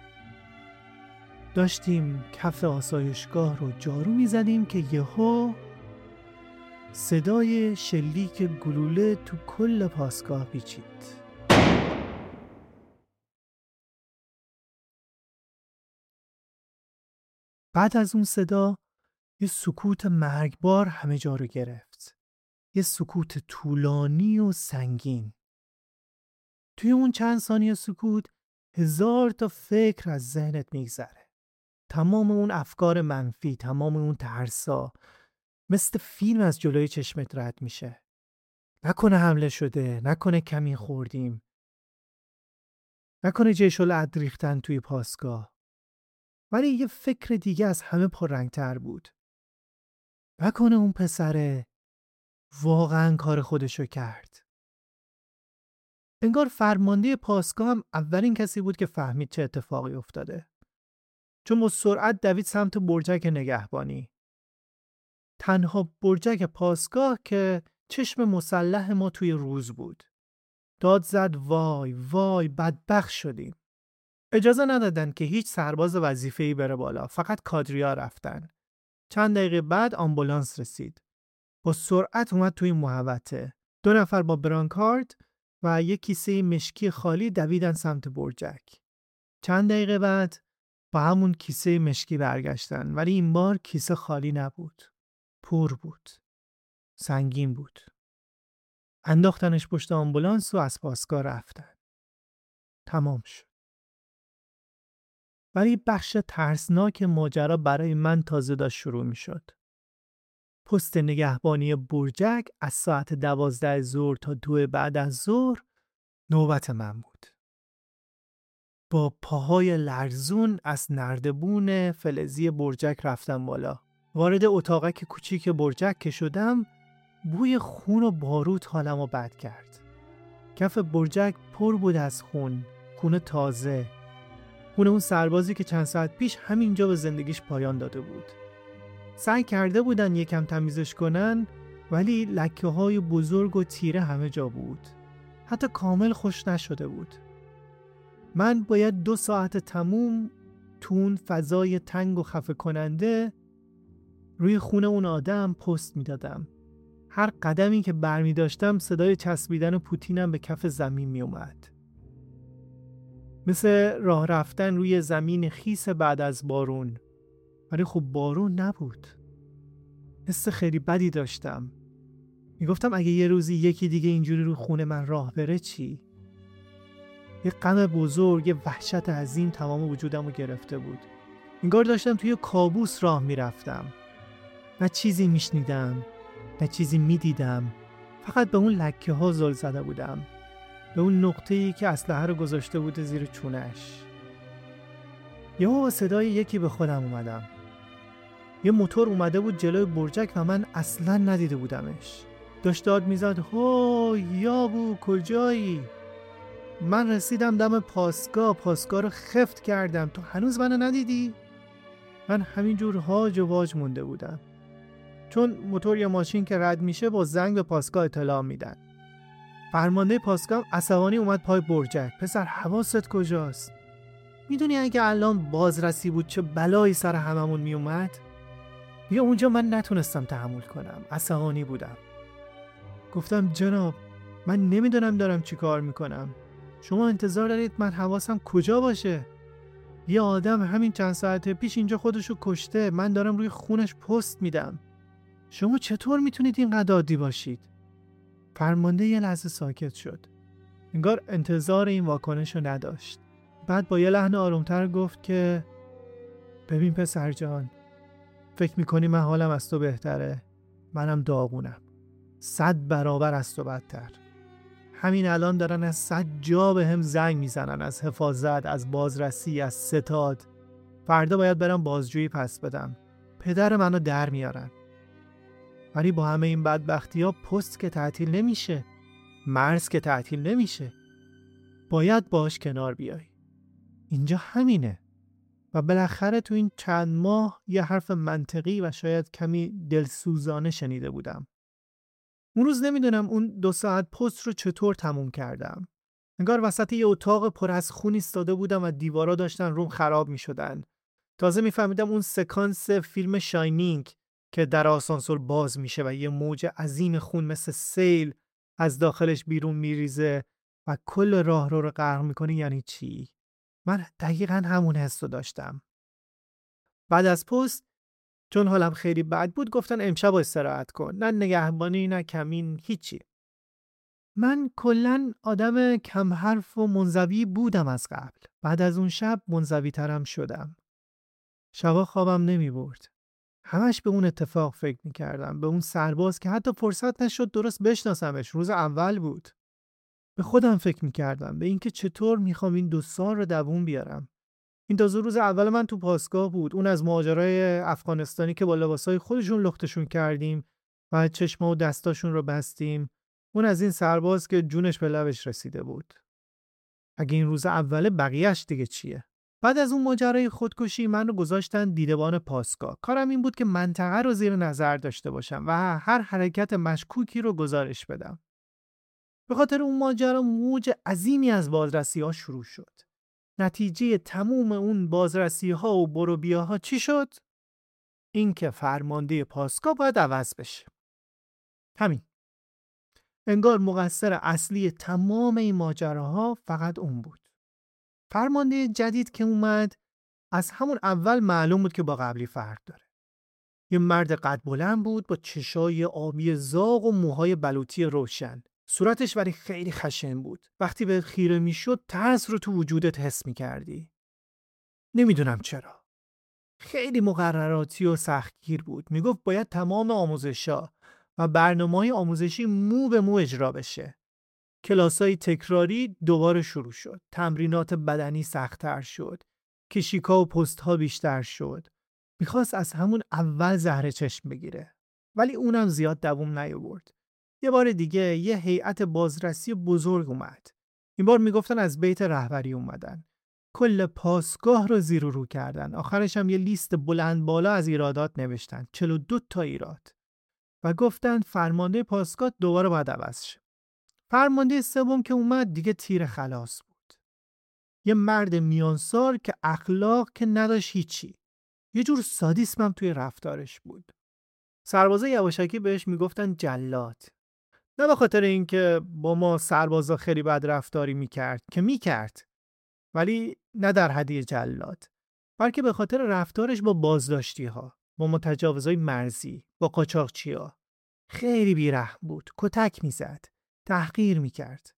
داشتیم کف آسایشگاه رو جارو میزدیم که یهو صدای شلیک گلوله تو کل پاسگاه پیچید. بعد از اون صدا یه سکوت مرگبار همه جا رو گرفت. یه سکوت طولانی و سنگین. توی اون چند ثانیه سکوت هزار تا فکر از ذهنت میگذره. تمام اون افکار منفی، تمام اون ترسا مثل فیلم از جلوی چشمت رد میشه. نکنه حمله شده، نکنه کمی خوردیم، نکنه جیش العدل ریختن توی پاسگاه. ولی یه فکر دیگه از همه پررنگ‌تر بود. نکنه اون پسره واقعا کار خودشو کرد. انگار فرمانده پاسگاه هم اولین کسی بود که فهمید چه اتفاقی افتاده. چون با سرعت دوید سمت برجک نگهبانی. تنها برجک پاسگاه که چشم مسلح ما توی روز بود. داد زد وای وای بدبخت شدیم. اجازه ندادن که هیچ سرباز وظیفه‌ای بره بالا. فقط کادریا رفتن. چند دقیقه بعد آمبولانس رسید. با سرعت اومد توی محوطه. دو نفر با برانکارد و یک کیسه مشکی خالی دویدن سمت برجک. چند دقیقه بعد با همون کیسه مشکی برگشتن، ولی این بار کیسه خالی نبود. پر بود. سنگین بود. انداختنش پشت آمبولانس و از پاسگاه رفتن. تمام شد. ولی بخش ترسناک ماجرا برای من تازه داشت شروع می شد. پست نگهبانی برجک از ساعت دوازده ظهر تا دو بعد از ظهر نوبت من بود. با پاهای لرزون از نردبون فلزی برجک رفتم بالا. وارد اتاقک کوچیک برجک که شدم، بوی خون و باروت حالمو بد کرد. کف برجک پر بود از خون، خون تازه. خون اون سربازی که چند ساعت پیش همینجا به زندگیش پایان داده بود. سعی کرده بودن یکم تمیزش کنن، ولی لکه های بزرگ و تیره همه جا بود. حتی کامل خوش نشده بود. من باید دو ساعت تموم تو اون فضای تنگ و خفه کننده روی خون اون آدم پست می دادم. هر قدمی که برمی داشتم صدای چسبیدن پوتینم به کف زمین می اومد. مثل راه رفتن روی زمین خیس بعد از بارون. ولی خب بارون نبود. حس خیلی بدی داشتم. می گفتم اگه یه روزی یکی دیگه اینجوری رو خون من راه بره چی؟ یه غم بزرگ، یه وحشت عظیم تمام وجودم رو گرفته بود. انگار داشتم توی کابوس راه می رفتم. نه چیزی می شنیدم، نه چیزی می دیدم. فقط به اون لکه ها زل زده بودم. به اون نقطه‌ای که اسلحه رو گذاشته بود زیر چونش. یهو با صدای یکی به خودم اومدم. یه موتور اومده بود جلوی برجک و من اصلاً ندیده بودمش. داشت داد میزد هو یابو کجایی؟ من رسیدم دم پاسگاه، پاسگاه رو خفت کردم. تو هنوز منو ندیدی؟ من همینجور هاج و واج مونده بودم. چون موتور یا ماشین که رد میشه با زنگ به پاسگاه اطلاع میدن. فرمانده پاسگاه عصبانی اومد پای برجک. پسر حواست کجاست؟ میدونی اگه الان بازرسی بود چه بلایی سر هممون میومد؟ یا اونجا من نتونستم تحمل کنم. عصبانی بودم. گفتم جناب من نمیدونم دارم چی کار میکنم. شما انتظار دارید من حواسم کجا باشه؟ یه آدم همین چند ساعت پیش اینجا خودشو کشته. من دارم روی خونش پست میدم. شما چطور میتونید اینقدر عادی باشید؟ فرمانده یه لحظه ساکت شد. انگار انتظار این واکنشو نداشت. بعد با یه لحن آرومتر گفت که ببین پسر جان، فکر میکنی من حالم از تو بهتره؟ منم داغونم. صد برابر از تو بدتر. همین الان دارن از صد جا به هم زنگ میزنن، از حفاظت، از بازرسی، از ستاد. فردا باید برم بازجویی پس بدم. پدر منو در میارن. ولی با همه این بدبختی ها پست که تعطیل نمیشه. مرز که تعطیل نمیشه. باید باش کنار بیای. اینجا همینه. و بالاخره تو این چند ماه یه حرف منطقی و شاید کمی دلسوزانه شنیده بودم. اون روز نمیدونم اون دو ساعت پست رو چطور تموم کردم. انگار وسط یه اتاق پر از خون ایستاده بودم و دیوارا داشتن روم خراب میشدن. تازه میفهمیدم اون سکانس فیلم شاینینگ که در آسانسور باز میشه و یه موج عظیم خون مثل سیل از داخلش بیرون میریزه و کل راه رو رو غرق میکنه یعنی چی؟ من دقیقاً همون حس رو داشتم. بعد از پست چون حالم خیلی بد بود گفتن امشب استراحت کن، نه نگهبانی نه کمین، هیچی. من کلن آدم کم حرف و منزوی بودم از قبل. بعد از اون شب منزوی ترم شدم. شبا خوابم نمی برد. همش به اون اتفاق فکر می کردم. به اون سرباز که حتی فرصت نشد درست بشناسمش. روز اول بود. به خودم فکر می کردم. به اینکه چطور می خوام این دو سال رو دووم بیارم. این تازه روز اول من تو پاسگاه بود. اون از مهاجرای افغانستانی که با لباسای خودشون لختشون کردیم و چشما و دستاشون رو بستیم. اون از این سرباز که جونش به لبش رسیده بود. اگه این روز اوله بقیه‌اش دیگه چیه؟ بعد از اون ماجرای خودکشی من رو گذاشتن دیدبان پاسگاه. کارم این بود که منطقه رو زیر نظر داشته باشم و هر حرکت مشکوکی رو گزارش بدم. به خاطر اون ماجرا موج عظیمی از بازرسی‌ها شروع شد. نتیجه تموم اون بازرسی‌ها و برو بیاها چی شد؟ این که فرمانده پاسگاه باید عوض بشه. همین. انگار مقصر اصلی تمام این ماجراها فقط اون بود. فرمانده جدید که اومد از همون اول معلوم بود که با قبلی فرق داره. یه مرد قد بلند بود با چشای آبی زاغ و موهای بلوطی روشن. صورتش ولی خیلی خشن بود. وقتی به خیره میشد ترس رو تو وجودت حس میکردی. نمیدونم چرا. خیلی مقرراتی و سختگیر بود. میگفت باید تمام آموزشا و برنامه‌های آموزشی مو به مو اجرا بشه. کلاسای تکراری دوباره شروع شد. تمرینات بدنی سخت‌تر شد. کشیکا و پست‌ها بیشتر شد. میخواست از همون اول زهر چشم بگیره. ولی اونم زیاد دووم نیاورد. یه بار دیگه یه هیئت بازرسی بزرگ اومد. این بار میگفتن از بیت رهبری اومدن. کل پاسگاه رو زیر و رو کردن. آخرش هم یه لیست بلند بالا از ایرادات نوشتن. چهل و دو تا ایراد. و گفتن فرمانده پاسگاه دوباره باید عوض شه. فرمانده سوم که اومد دیگه تیر خلاص بود. یه مرد میانسال که اخلاق که نداشت هیچی. یه جور سادیسم هم توی رفتارش بود. سربازا یواشکی بهش میگفتن جلاد. نه به خاطر اینکه با ما سربازا خیلی بد رفتاری میکرد که میکرد. ولی نه در حد جلاد. بلکه به خاطر رفتارش با بازداشتی ها، با متجاوزای مرزی، با قاچاقچی ها. خیلی بیرحم بود. کتک میزد. تحقیر میکرد.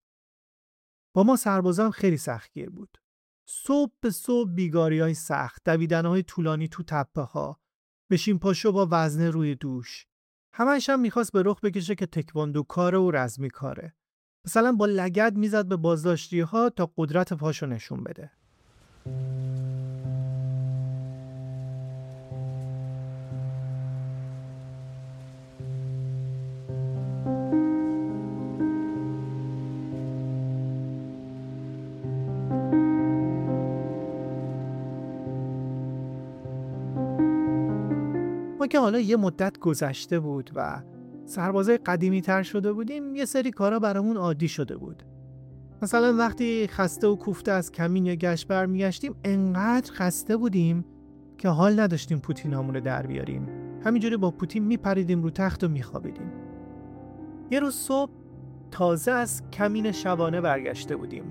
با ما سربازان خیلی سختگیر بود. صبح به صبح بیگاری‌های سخت، دویدن‌های طولانی تو تپه‌ها، بشین پاشو با وزنه روی دوش. همه‌ش هم می‌خواست به رخ بکشه که تکواندو کاره و رزمی کاره. مثلا با لگد میزد به بازداشتی‌ها تا قدرت پاشو نشون بده. ما که حالا یه مدت گذشته بود و سربازای قدیمی تر شده بودیم، یه سری کارا برامون عادی شده بود. مثلا وقتی خسته و کوفته از کمین یا گشت برمیگشتیم انقدر خسته بودیم که حال نداشتیم پوتینامون رو در بیاریم. همینجوری با پوتین میپریدیم رو تخت و میخوابیدیم. یه روز صبح تازه از کمین شبانه برگشته بودیم.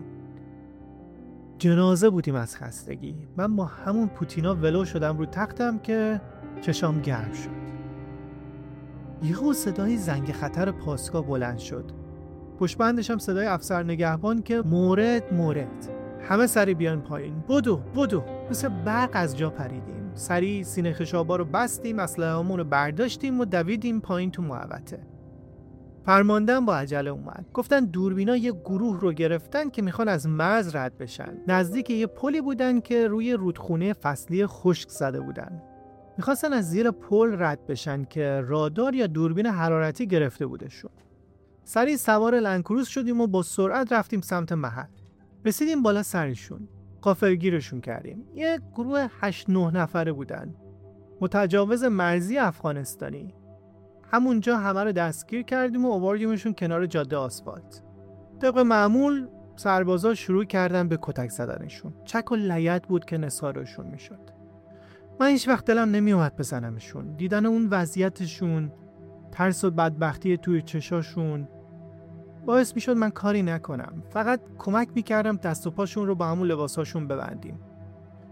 جنازه بودیم از خستگی. من با همون پوتینا ولو شدم رو تختم که چشام گرم شد. یهو صدای زنگ خطر پاسگاه بلند شد. پشت بندش هم صدای افسر نگهبان که مورد مورد. همه سری بیان پایین. بدو بدو. مثل برق از جا پریدیم. سری سینه خشابا رو بستیم، اسلحه‌مون رو برداشتیم و دویدیم پایین تو محوطه. فرمانده‌ام با عجله اومد. گفتن دوربینا یه گروه رو گرفتن که میخوان از مرز رد بشن. نزدیک یه پلی بودن که روی رودخونه فصلی خشک زده بودن. میخواستن از زیر پل رد بشن که رادار یا دوربین حرارتی گرفته بودشون. سریع سوار لنکروز شدیم و با سرعت رفتیم سمت محل. رسیدیم بالا سرشون. غافلگیرشون کردیم. یه گروه هشت نه نفره بودن. متجاوز مرزی افغانستانی. همونجا همه رو دستگیر کردیم و آوردیمشون کنار جاده آسفالت. طبق معمول سربازا شروع کردن به کتک زدنشون. چک و لگد بود که نثارشون میشد. من هیچ وقت دلم نمی اومد بزنمشون. دیدن اون وضعیتشون، ترس و بدبختی توی چشاشون باعث میشد من کاری نکنم. فقط کمک میکردم دست و پاشون رو با همون لباساشون ببندیم.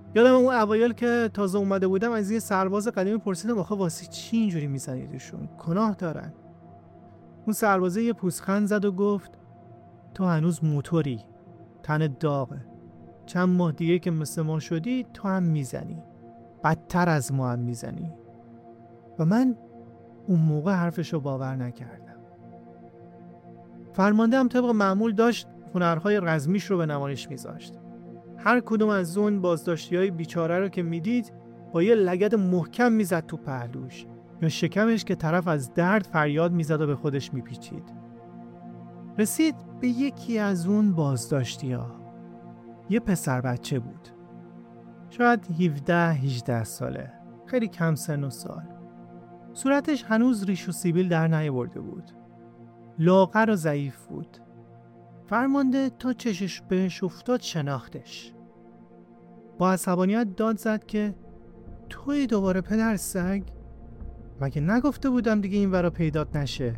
یادم اون اوایل که تازه اومده بودم از یه سرباز قدیمی پرسیدم آخه واسه چی اینجوری میزنیدشون؟ گناه دارن. اون سربازه یه پوزخند زد و گفت تو هنوز موتوری، تن داغه. چند ماه دیگه که مثل ما شدی تو هم میزنی، بدتر از ما هم میزنی. و من اون موقع حرفشو باور نکردم. فرمانده هم طبق معمول داشت هنرهای رزمیش رو به نمایش میذاشت. هر کدوم از اون بازداشتیای بیچاره رو که میدید با یه لگد محکم میزد تو پهلوش یا شکمش که طرف از درد فریاد میزد و به خودش میپیچید. رسید به یکی از اون بازداشتیا. یه پسر بچه بود. شاید هفده هجده ساله. خیلی کم سن و سال. صورتش هنوز ریش و سیبیل در نیاورده بود. لاغر و ضعیف بود. فرمانده تا چشش بهش افتاد شناختش. با عصبانیت داد زد که توی دوباره پدر سگ؟ مگه نگفته بودم دیگه این ورا پیدات نشه؟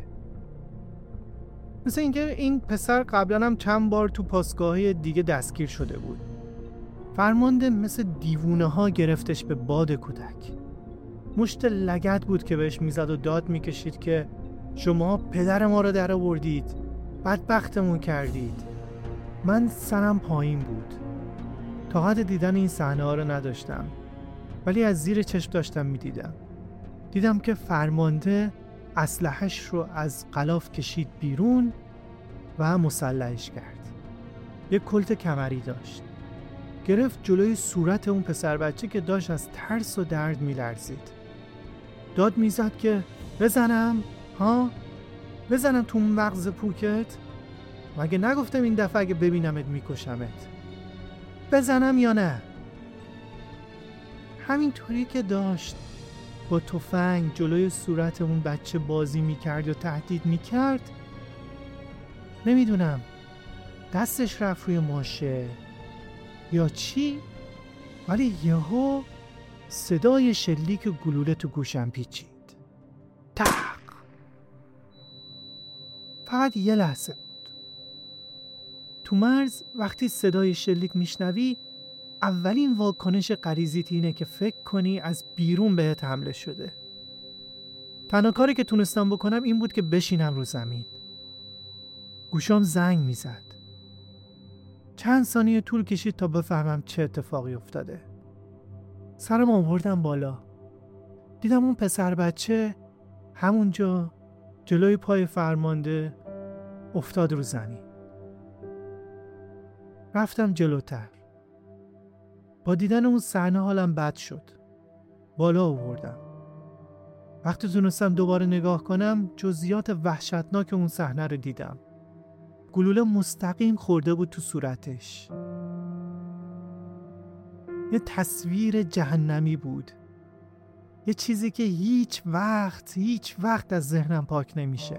مثل اینکه این پسر قبلا هم چند بار تو پاسگاه دیگه دستگیر شده بود. فرمانده مثل دیوونه ها گرفتش به باد کودک. مشت لگد بود که بهش میزد و داد میکشید که شما پدر ما رو در آوردید، بدبختمون کردید. من سرم پایین بود. طاقت دیدن این صحنه ها رو نداشتم، ولی از زیر چشم داشتم میدیدم. دیدم که فرمانده اسلحه‌اش رو از غلاف کشید بیرون و مسلحش کرد. یک کلت کمری داشت. گرفت جلوی صورت اون پسر بچه که داشت از ترس و درد میلرزید. داد میزد که بزنم؟ ها؟ بزنم تو مغز پوکت؟ مگه نگفتم این دفعه اگه ببینمت میکشمت؟ بزنم یا نه؟ همینطوری که داشت با تفنگ جلوی صورت اون بچه بازی میکرد و تهدید میکرد، نمیدونم دستش رفت روی ماشه یا چی، ولی یهو صدای شلیک گلوله تو گوشم پیچید. تق. فقط یه لحظه بود. تو مرز وقتی صدای شلیک میشنوی اولین واکنش غریزیت اینه که فکر کنی از بیرون بهت حمله شده. تنها کاری که تونستم بکنم این بود که بشینم رو زمین. گوشام زنگ میزد. چند ثانیه طول کشید تا بفهمم چه اتفاقی افتاده. سرم آوردم بالا. دیدم اون پسر بچه همونجا جلوی پای فرمانده افتاد رو زمین. رفتم جلوتر. با دیدن اون صحنه حالم بد شد. بالا آوردم. وقتی تونستم دوباره نگاه کنم جزئیات وحشتناک اون صحنه رو دیدم. گلوله مستقیم خورده بود تو صورتش. یه تصویر جهنمی بود. یه چیزی که هیچ وقت هیچ وقت از ذهنم پاک نمیشه.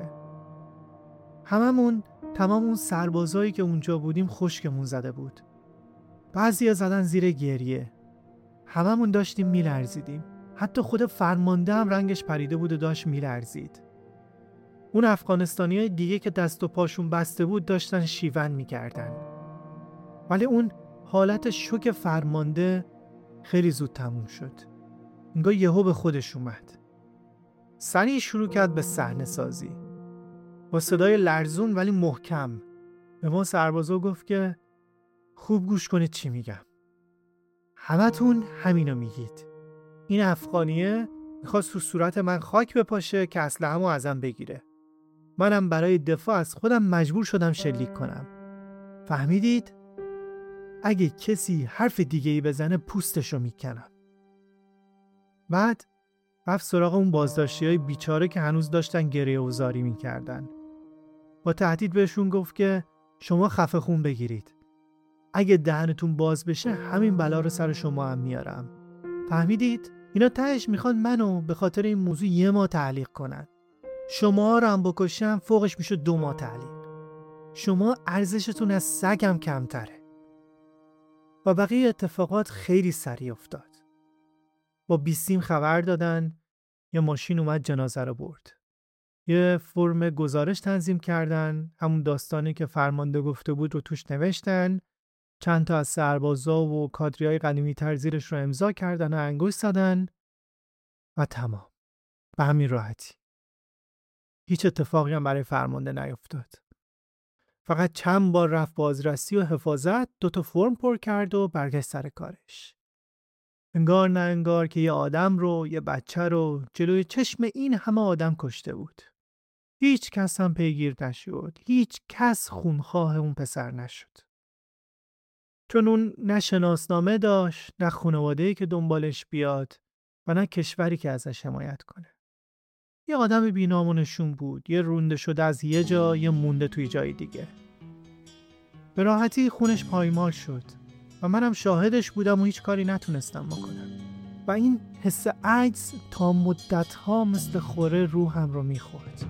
هممون تمام اون سربازایی که اونجا بودیم خشکمون زده بود. بعضیا زدن زیر گریه. هممون داشتیم میلرزیدیم. حتی خود فرمانده هم رنگش پریده بود و داشت میلرزید. اون افغانستانیای دیگه که دست و پاشون بسته بود داشتن شیون میکردن. ولی اون حالت شوک فرمانده خیلی زود تموم شد. انگار یهو به خودش اومد. سریع شروع کرد به صحنه سازی. با صدای لرزون ولی محکم به ما سربازا گفت که خوب گوش کنید چی میگم. همتون همینو میگید. این افغانیه میخواست تو صورت من خاک بپاشه که اسلحه‌مو ازم بگیره. منم برای دفاع از خودم مجبور شدم شلیک کنم. فهمیدید؟ اگه کسی حرف دیگه‌ای بزنه پوستشو میکنم. بعد رفت سراغ اون بازداشتیای بیچاره که هنوز داشتن گریه و زاری میکردن. با تهدید بهشون گفت که شما خفه خون بگیرید. اگه دهنتون باز بشه همین بلا رو سر شما هم میارم. فهمیدید؟ اینا تهش میخوان منو به خاطر این موضوع یه ماه تعلیق کنن. شما رو هم بکشم فوقش میشه دو ماه تعلیق. شما ارزشتون از سگم کمتره. و بقیه اتفاقات خیلی سریع افتاد. با بیسیم خبر دادن، یه ماشین اومد جنازه رو برد. یه فرم گزارش تنظیم کردن، همون داستانی که فرمانده گفته بود رو توش نوشتن چند تا از سربازا و کادریای قدیمی تر زیرش رو امضا کردن و انگشت زدن و تمام. به همین راحتی. هیچ اتفاقی هم برای فرمانده نیفتاد. فقط چند بار رفت بازرسی و حفاظت، دوتا فرم پر کرد و برگشت سر کارش. انگار نه انگار که یه آدم رو، یه بچه رو جلوی چشم این همه آدم کشته بود. هیچ کس هم پیگیر نشد. هیچ کس خونخواه اون پسر نشد. چون اون نه شناسنامه داشت، نه خانواده‌ای که دنبالش بیاد و نه کشوری که ازش حمایت کنه. یه آدم بی‌نام بود، یه رونده شده از یه جا، یه مونده توی جای دیگه. به راحتی خونش پایمال شد و منم شاهدش بودم و هیچ کاری نتونستم بکنم. و این حس عجز تا مدت‌ها مثل خوره روحم رو میخورد.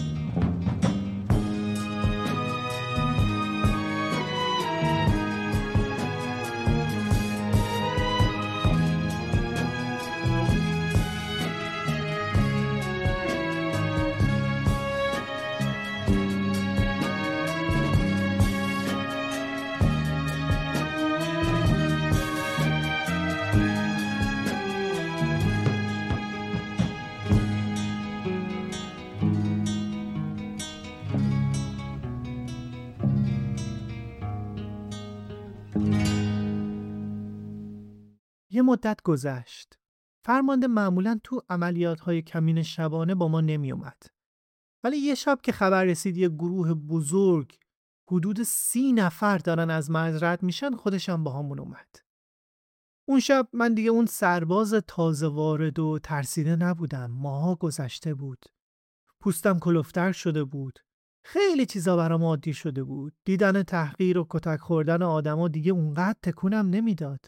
یه مدت گذشت. فرمانده معمولاً تو عملیات‌های کمین شبانه با ما نمی اومد. ولی یه شب که خبر رسید یه گروه بزرگ حدود سی نفر دارن از مرز رد میشن، خودش هم با همون اومد. اون شب من دیگه اون سرباز تازه وارد و ترسیده نبودم. ماها گذشته بود. پوستم کلفتر شده بود. خیلی چیزا برام عادی شده بود. دیدن تحقیر و کتک خوردن آدما دیگه اونقدر تکونم نمیداد.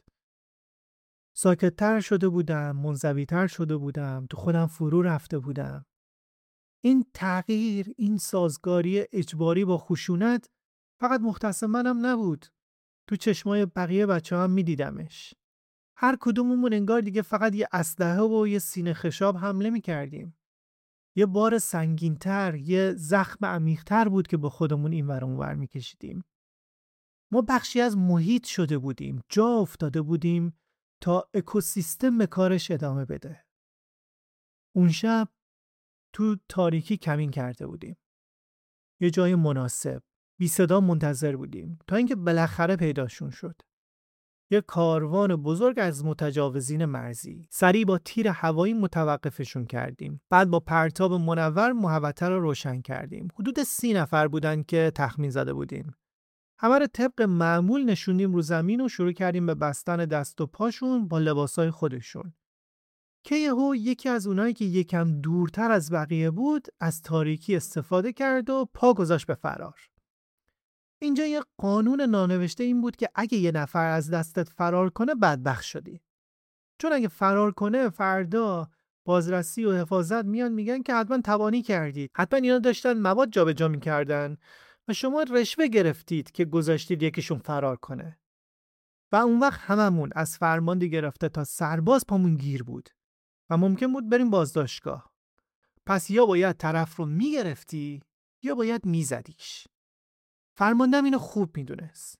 ساکت‌تر شده بودم، منزوی‌تر شده بودم، تو خودم فرو رفته بودم. این تغییر، این سازگاری اجباری با خشونت فقط مختص منم نبود. تو چشمای بقیه بچه هم می دیدمش. هر کدوممون انگار دیگه فقط یه اسلحه و یه سینه خشاب حمله می کردیم. یه بار سنگین‌تر، یه زخم عمیق‌تر بود که با خودمون این ور اون ور می کشیدیم. ما بخشی از محیط شده بودیم، جا افتاده بودیم تا اکوسیستم به کارش ادامه بده. اون شب تو تاریکی کمین کرده بودیم. یه جای مناسب، بی صدا منتظر بودیم تا اینکه بالاخره پیداشون شد. یه کاروان بزرگ از متجاوزین مرزی. سریع با تیر هوایی متوقفشون کردیم. بعد با پرتاب منور محوطه رو روشن کردیم. حدود سی نفر بودن که تخمین زده بودیم. همه رو طبق معمول نشوندیم رو زمین و شروع کردیم به بستن دست و پاشون با لباسای خودشون. که یهو یکی از اونایی که یکم دورتر از بقیه بود از تاریکی استفاده کرد و پا گذاشت به فرار. اینجا یه قانون نانوشته این بود که اگه یه نفر از دستت فرار کنه بدبخت شدی. چون اگه فرار کنه فردا بازرسی و حفاظت میان میگن که حتما تبانی کردید. حتما اینا داشتن مواد جابجا میکردن و شما رشوه گرفتید که گذاشتید یکیشون فرار کنه. و اون وقت هممون از فرمانده گرفته تا سرباز پامون گیر بود. و ممکن بود بریم بازداشتگاه. پس یا باید طرف رو میگرفتی یا باید میزدیش. فرماندم اینو خوب میدونست.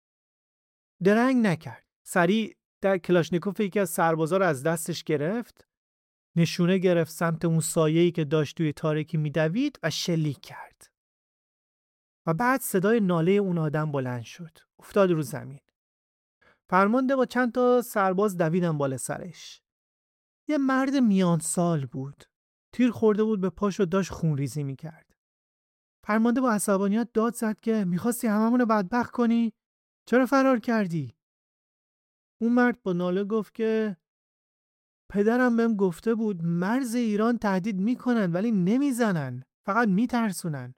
درنگ نکرد. سریع در کلاشنیکوف یکی از سربازا رو از دستش گرفت. نشونه گرفت سمت اون سایه‌ای که داشت توی تاریکی میدوید و شلیک کرد. و بعد صدای ناله اون آدم بلند شد. افتاد رو زمین. فرمانده با چند تا سرباز دویدن بالا سرش. یه مرد میان سال بود. تیر خورده بود به پاش و داشت خونریزی میکرد. فرمانده با عصبانیت داد زد که میخواستی هممونو بدبخت کنی؟ چرا فرار کردی؟ اون مرد با ناله گفت که پدرم بهم گفته بود مرز ایران تهدید میکنن ولی نمیزنن، فقط میترسونن.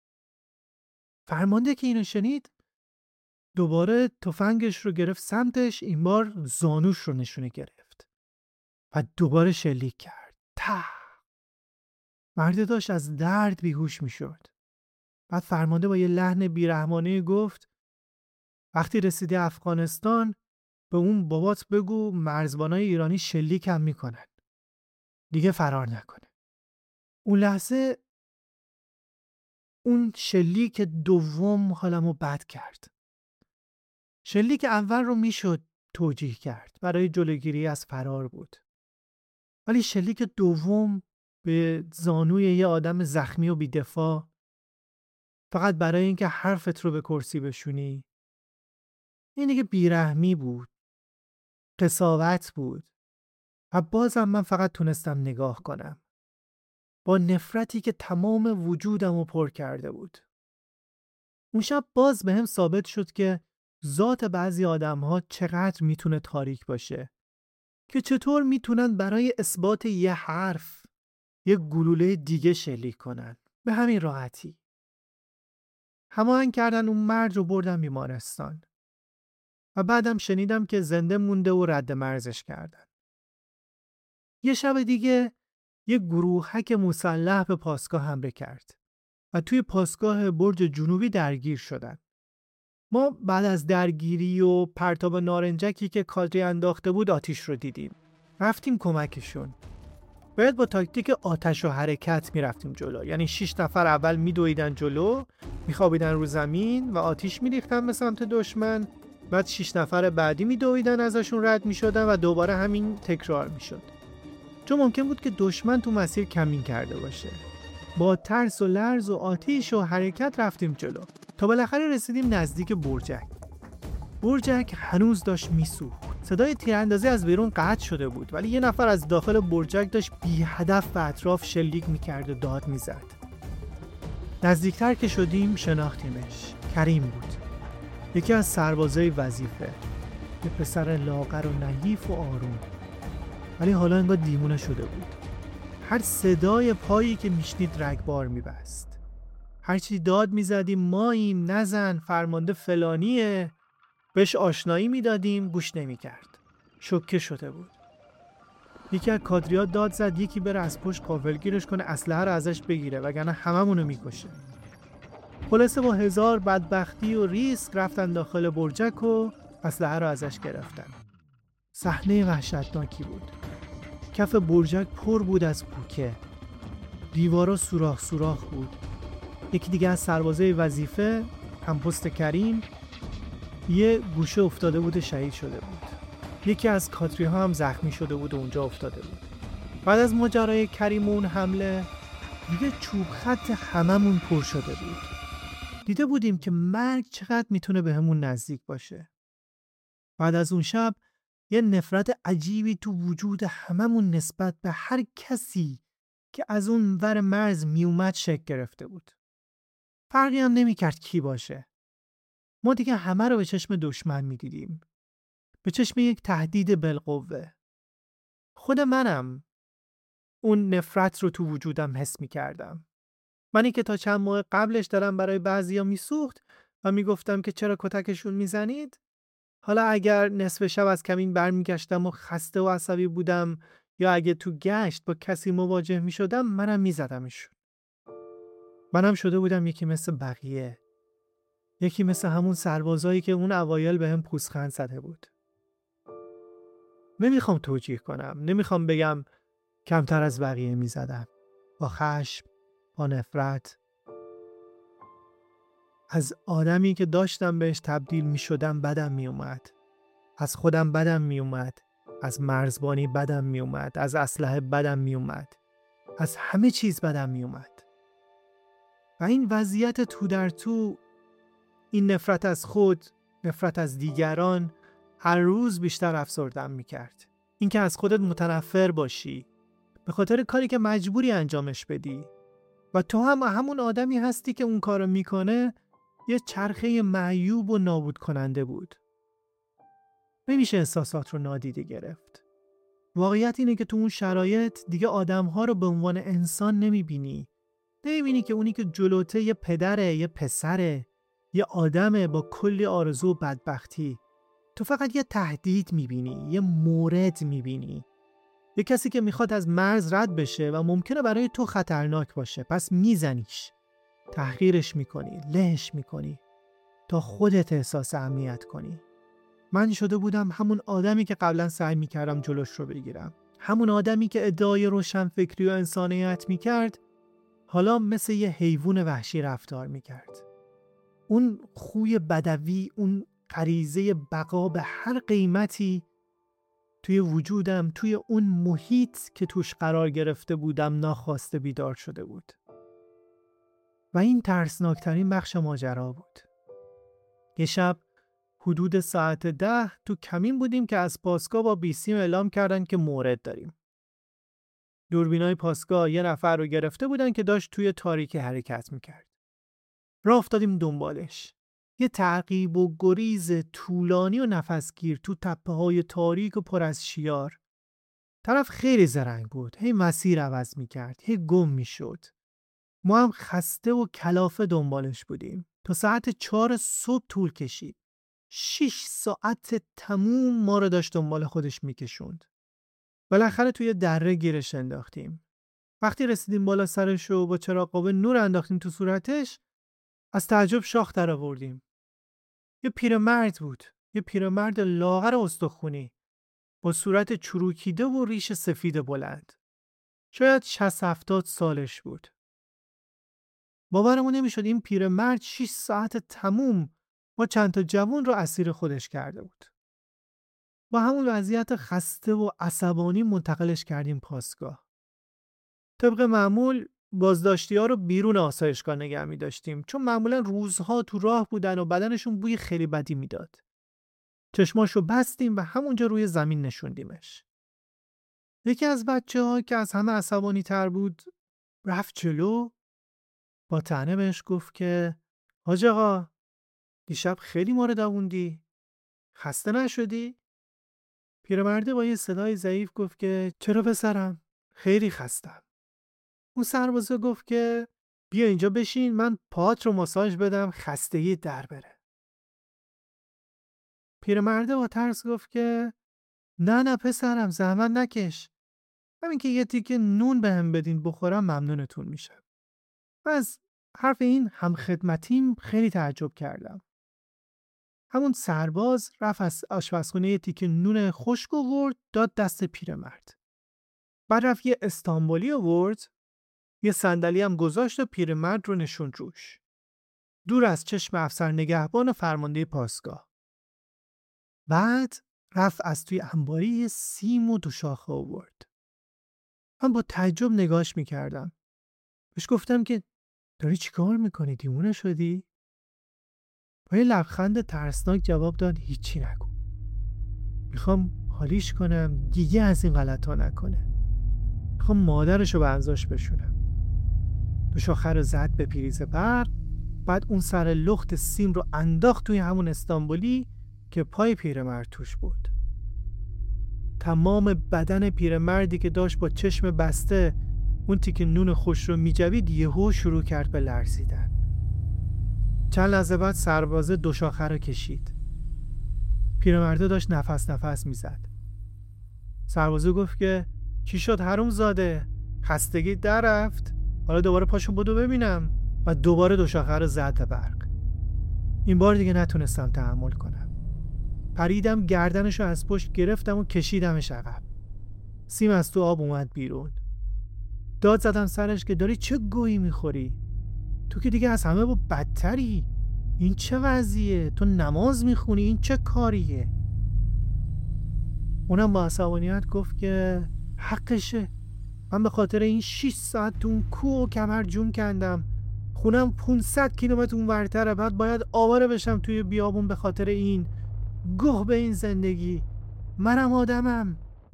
فرمانده که اینو شنید دوباره تفنگش رو گرفت سمتش، این بار زانوش رو نشونه گرفت و دوباره شلیک کرد. تا مرد داشت از درد بیهوش میشد. بعد فرمانده با یه لحن بیرحمانه گفت وقتی رسیدی افغانستان به اون بابات بگو مرزبانای ایرانی شلیک هم میکنن. دیگه فرار نکنه. اون لحظه اون شلیک دوم حالمو بد کرد. شلیک اول رو میشد توجیه کرد، برای جلوگیری از فرار بود. ولی شلیک دوم به زانوی یه آدم زخمی و بی‌دفاع، فقط برای اینکه حرفت رو به کرسی بشونی، این دیگه بیرحمی بود، قساوت بود. و بازم من فقط تونستم نگاه کنم، با نفرتی که تمام وجودم رو پر کرده بود. اون شب باز به هم ثابت شد که ذات بعضی آدم ها چقدر میتونه تاریک باشه، که چطور میتونن برای اثبات یه حرف یه گلوله دیگه شلیک کنن به همین راحتی. هماهنگ کردن اون مرد رو بردن بیمارستان و بعدم شنیدم که زنده مونده و رد مرزش کردن. یه شب دیگه یه گروهک مسلح به پاسگاه حمله کرد و توی پاسگاه برج جنوبی درگیر شدن. ما بعد از درگیری و پرتاب نارنجکی که کادری انداخته بود آتیش رو دیدیم. رفتیم کمکشون. باید با تاکتیک آتش و حرکت میرفتیم جلو. یعنی شش نفر اول میدویدن جلو، میخوابیدن رو زمین و آتیش میریختن به سمت دشمن. بعد شش نفر بعدی میدویدن ازشون رد میشدن و دوباره همین تکرار میشد. چون ممکن بود که دشمن تو مسیر کمین کرده باشه. با ترس و لرز و آتیش و حرکت رفتیم جلو تا بالاخره رسیدیم نزدیک برجک. برجک هنوز داشت میسوخت. صدای تیراندازی از بیرون قطع شده بود، ولی یه نفر از داخل برجک داشت بی هدف به اطراف شلیک میکرد و داد میزد. نزدیکتر که شدیم شناختیمش. کریم بود، یکی از سربازای وظیفه، یه پسر لاغر و نحیف و آروم، ولی حالا انگار دیوونه شده بود. هر صدای پایی که میشنید رگبار میبست. هرچی داد میزدیم ماییم، نزن، فرمانده فلانیه، بهش آشنایی میدادیم، گوش نمیکرد. شوکه شده بود. یکی از کادریات داد زد یکی بره از پشت غافلگیرش کنه، اسلحه رو ازش بگیره وگرنه هممونو میکشه. خلاصه با هزار بدبختی و ریسک رفتن داخل برجک و اسلحه رو ازش گرفتن. صحنه وحشتناکی بود. کف برجک پر بود از پوکه. دیوارا سوراخ سوراخ بود. یکی دیگه از سربازای وظیفه، هم پست کریم، یه گوشه افتاده بود، شهید شده بود. یکی از کادری ها هم زخمی شده بود و اونجا افتاده بود. بعد از ماجرای کریم و اون حمله دیگه چوب خط هممون پر شده بود. دیده بودیم که مرگ چقدر میتونه به همون نزدیک باشه. بعد از اون شب یه نفرت عجیبی تو وجود هممون نسبت به هر کسی که از اون ور مرز میومد شکل گرفته بود. فرقی هم نمی کرد کی باشه. ما دیگه همه رو به چشم دشمن می دیدیم. به چشم یک تهدید بالقوه. خود منم اون نفرت رو تو وجودم حس می کردم. منی که تا چند ماه قبلش دارم برای بعضیا می سوخت و می گفتم که چرا کتکشون می زنید؟ حالا اگر نصف شب از کمین برمیگشتم و خسته و عصبی بودم یا اگه تو گشت با کسی مواجه می شدم، منم می زدمشون. منم شده بودم یکی مثل بقیه. یکی مثل همون سربازایی که اون اوایل به هم پوزخند زده بود. نمیخوام توجیه کنم. نمیخوام بگم کمتر از بقیه می زدم. با خشم، با نفرت. از آدمی که داشتم بهش تبدیل می شدم بدم می اومد. از خودم بدم می اومد. از مرزبانی بدم می اومد. از اسلحه بدم می اومد. از همه چیز بدم می اومد. و این وضعیت تو در تو، این نفرت از خود، نفرت از دیگران، هر روز بیشتر افسردم می کرد. این که از خودت متنفر باشی به خاطر کاری که مجبوری انجامش بدی و تو هم همون آدمی هستی که اون کارو میکنه، یه چرخه معیوب و نابود کننده بود. نمیشه احساسات رو نادیده گرفت. واقعیت اینه که تو اون شرایط دیگه آدم‌ها رو به عنوان انسان نمیبینی. نمیبینی که اونی که جلوته یه پدره، یه پسره، یه آدمه با کلی آرزو و بدبختی. تو فقط یه تهدید میبینی، یه مورد میبینی. یه کسی که میخواد از مرز رد بشه و ممکنه برای تو خطرناک باشه، پس میزنیش، تحقیرش میکنی، لهش میکنی تا خودت احساس امنیت کنی. من شده بودم همون آدمی که قبلا سعی میکردم جلوش رو بگیرم. همون آدمی که ادعای روشنفکری و انسانیت میکرد، حالا مثل یه حیوان وحشی رفتار میکرد. اون خوی بدوی، اون غریزه بقا به هر قیمتی توی وجودم، توی اون محیط که توش قرار گرفته بودم ناخواسته بیدار شده بود. و این ترسناکترین بخش ماجرا بود. یه شب حدود ساعت ده تو کمین بودیم که از پاسگاه با بیسیم اعلام کردن که مورد داریم. دوربینای پاسگاه یه نفر رو گرفته بودن که داشت توی تاریکی حرکت میکرد. راه افتادیم دنبالش. یه تعقیب و گریز طولانی و نفسگیر تو تپه‌های تاریک و پر از شیار. طرف خیلی زرنگ بود. هی مسیر عوض میکرد. هی گم میشد. ما هم خسته و کلافه دنبالش بودیم. تا ساعت چهار صبح طول کشید. شش ساعت تموم ما رو داشت دنبال خودش میکشوند. بالاخره توی دره گیرش انداختیم. وقتی رسیدیم بالا سرش و با چراغ قوه نور انداختیم تو صورتش، از تعجب شاخ در آوردیم. یه پیرمرد بود. یه پیرمرد لاغر استخونی با صورت چروکیده و ریش سفید بلند. شاید شصت هفتاد سالش بود. باورمون نمیشد این پیرمرد شش ساعت تموم با چند تا جوان رو اسیر خودش کرده بود. با همون وضعیت خسته و عصبانی منتقلش کردیم پاسگاه. طبق معمول بازداشتی‌ها رو بیرون آسایشگاه نگه می داشتیم، چون معمولا روزها تو راه بودن و بدنشون بوی خیلی بدی میداد. چشماشو بستیم و همونجا روی زمین نشوندیمش. یکی از بچه‌ها که از همه عصبانی تر بود رفت جلو، با طعنه بهش گفت که حاج آقا دیشب خیلی ما رو دووندی، خسته نشدی؟ پیرمرده با یه صدای ضعیف گفت که چرا پسرم؟ خیلی خستم. اون سربازه گفت که بیا اینجا بشین، من پاهات رو ماساژ بدم خستگی در بره. پیرمرده با ترس گفت که نه نه پسرم زحمت نکش، همین که یه تیکه نون بهم بدین بخورم ممنونتون میشم. من از حرف این همخدمتیم خیلی تعجب کردم. همون سرباز رفت از آشپزخونه یه تیکه نون خشک آورد داد دست پیرمرد. بعد رفت یه استانبولی آورد، یه صندلی هم گذاشت و پیرمرد رو نشوند روش. دور از چشم افسر نگهبان و فرمانده پاسگاه. بعد رفت از توی انباری سیم و دو شاخه آورد. من با تعجب نگاش میکردم. بهش گفتم که داری چیکار میکنی؟ دیوونه شدی؟ با یه لبخند ترسناک جواب داد هیچی نگو. میخوام حالیش کنم دیگه از این غلطا نکنه. میخوام مادرشو به انزاش بشونم. دو شاخه رو زد به پریز برق، بعد اون سر لخت سیم رو انداخت توی همون استانبولی که پای پیرمرد توش بود. تمام بدن پیرمردی که داشت با چشم بسته اون تیکه نون خوش رو میجوید یهو شروع کرد به لرزیدن. چند لحظه بعد سربازه دو شاخه رو کشید. پیرمرده داشت نفس نفس میزد. سربازه گفت که چی شد حروم زاده؟ خستگی در رفت؟ حالا دوباره پاشو بدو ببینم. و دوباره دو شاخه رو زد به برق. این بار دیگه نتونستم تحمل کنم. پریدم گردنشو از پشت گرفتم و کشیدمش عقب. سیم از تو آب اومد بیرون. داد زدم سرش که داری چه گویی میخوری؟ تو که دیگه از همه با بدتری. این چه وضعیه؟ تو نماز میخونی؟ این چه کاریه؟ اونم با عصبانیت گفت که حقشه. من به خاطر این شش ساعت تو اون کوه و کمر جون کندم. خونم پانصد کیلومتر اونورتره، بعد باید آواره بشم توی بیابون به خاطر این. گوه به این زندگی. منم آدمم.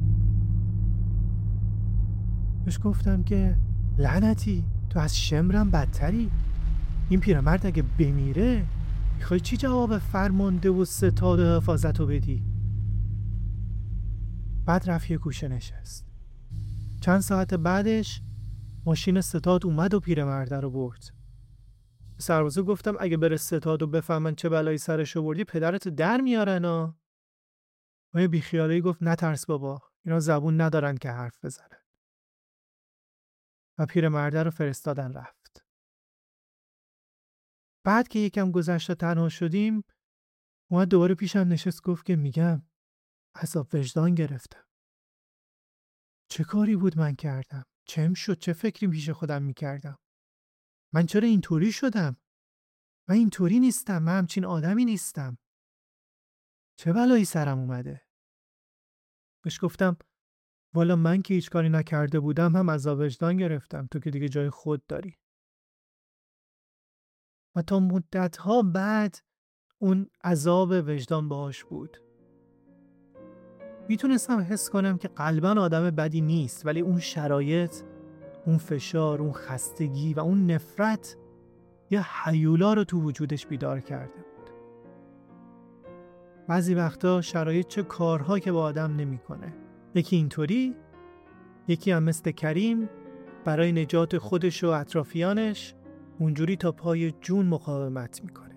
بهش گفتم که لعنتی، تو از شمرم بدتری. این پیرمرد اگه بمیره میخوای چی جواب فرمانده و ستاد و حفاظتو بدی؟ بعد رفت یه گوشه نشست. چند ساعت بعدش ماشین ستاد اومد و پیرمرده رو برد. سربازه گفتم اگه بره ستاد و بفهمن چه بلایی سرش آوردی پدرت در میارن ها. و یه بیخیالی گفت نترس بابا، اینا زبون ندارن که حرف بزنن. و پیرمرده رو فرستادن رفت. بعد که یکم گذشته تنها شدیم اومد دوباره پیشم نشست گفت که میگم عذاب وجدان گرفتم. چه کاری بود من کردم؟ چم شد؟ چه فکری پیش خودم میکردم؟ من چرا اینطوری شدم؟ من اینطوری نیستم. من همچین آدمی نیستم. چه بلایی سرم اومده؟ بهش گفتم والا من که هیچ کاری نکرده بودم هم عذاب وجدان گرفتم، تو که دیگه جای خود داری. و تا مدت‌ها بعد اون عذاب وجدان باهاش بود. میتونستم حس کنم که قلباً آدم بدی نیست، ولی اون شرایط، اون فشار، اون خستگی و اون نفرت یه هیولا رو تو وجودش بیدار کرده بود. بعضی وقتا شرایط چه کارها که با آدم نمی‌کنه. یکی اینطوری، یکی هم مثل کریم برای نجات خودش و اطرافیانش اونجوری تا پای جون مقاومت میکنه.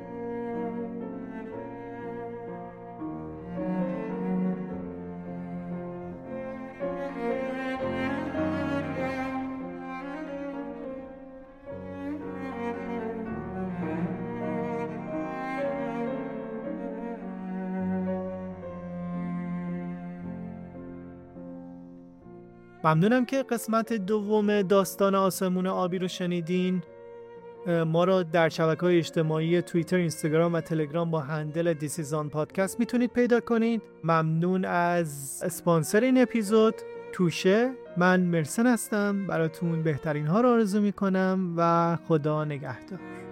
ممنونم که قسمت دوم داستان آسمون آبی رو شنیدین. ما رو در شبکه‌های اجتماعی توییتر، اینستاگرام و تلگرام با هندل This is on podcast میتونید پیدا کنید. ممنون از اسپانسر این اپیزود، توشه. من مرسن هستم، براتون بهترین ها رو آرزو میکنم و خدا نگهدار.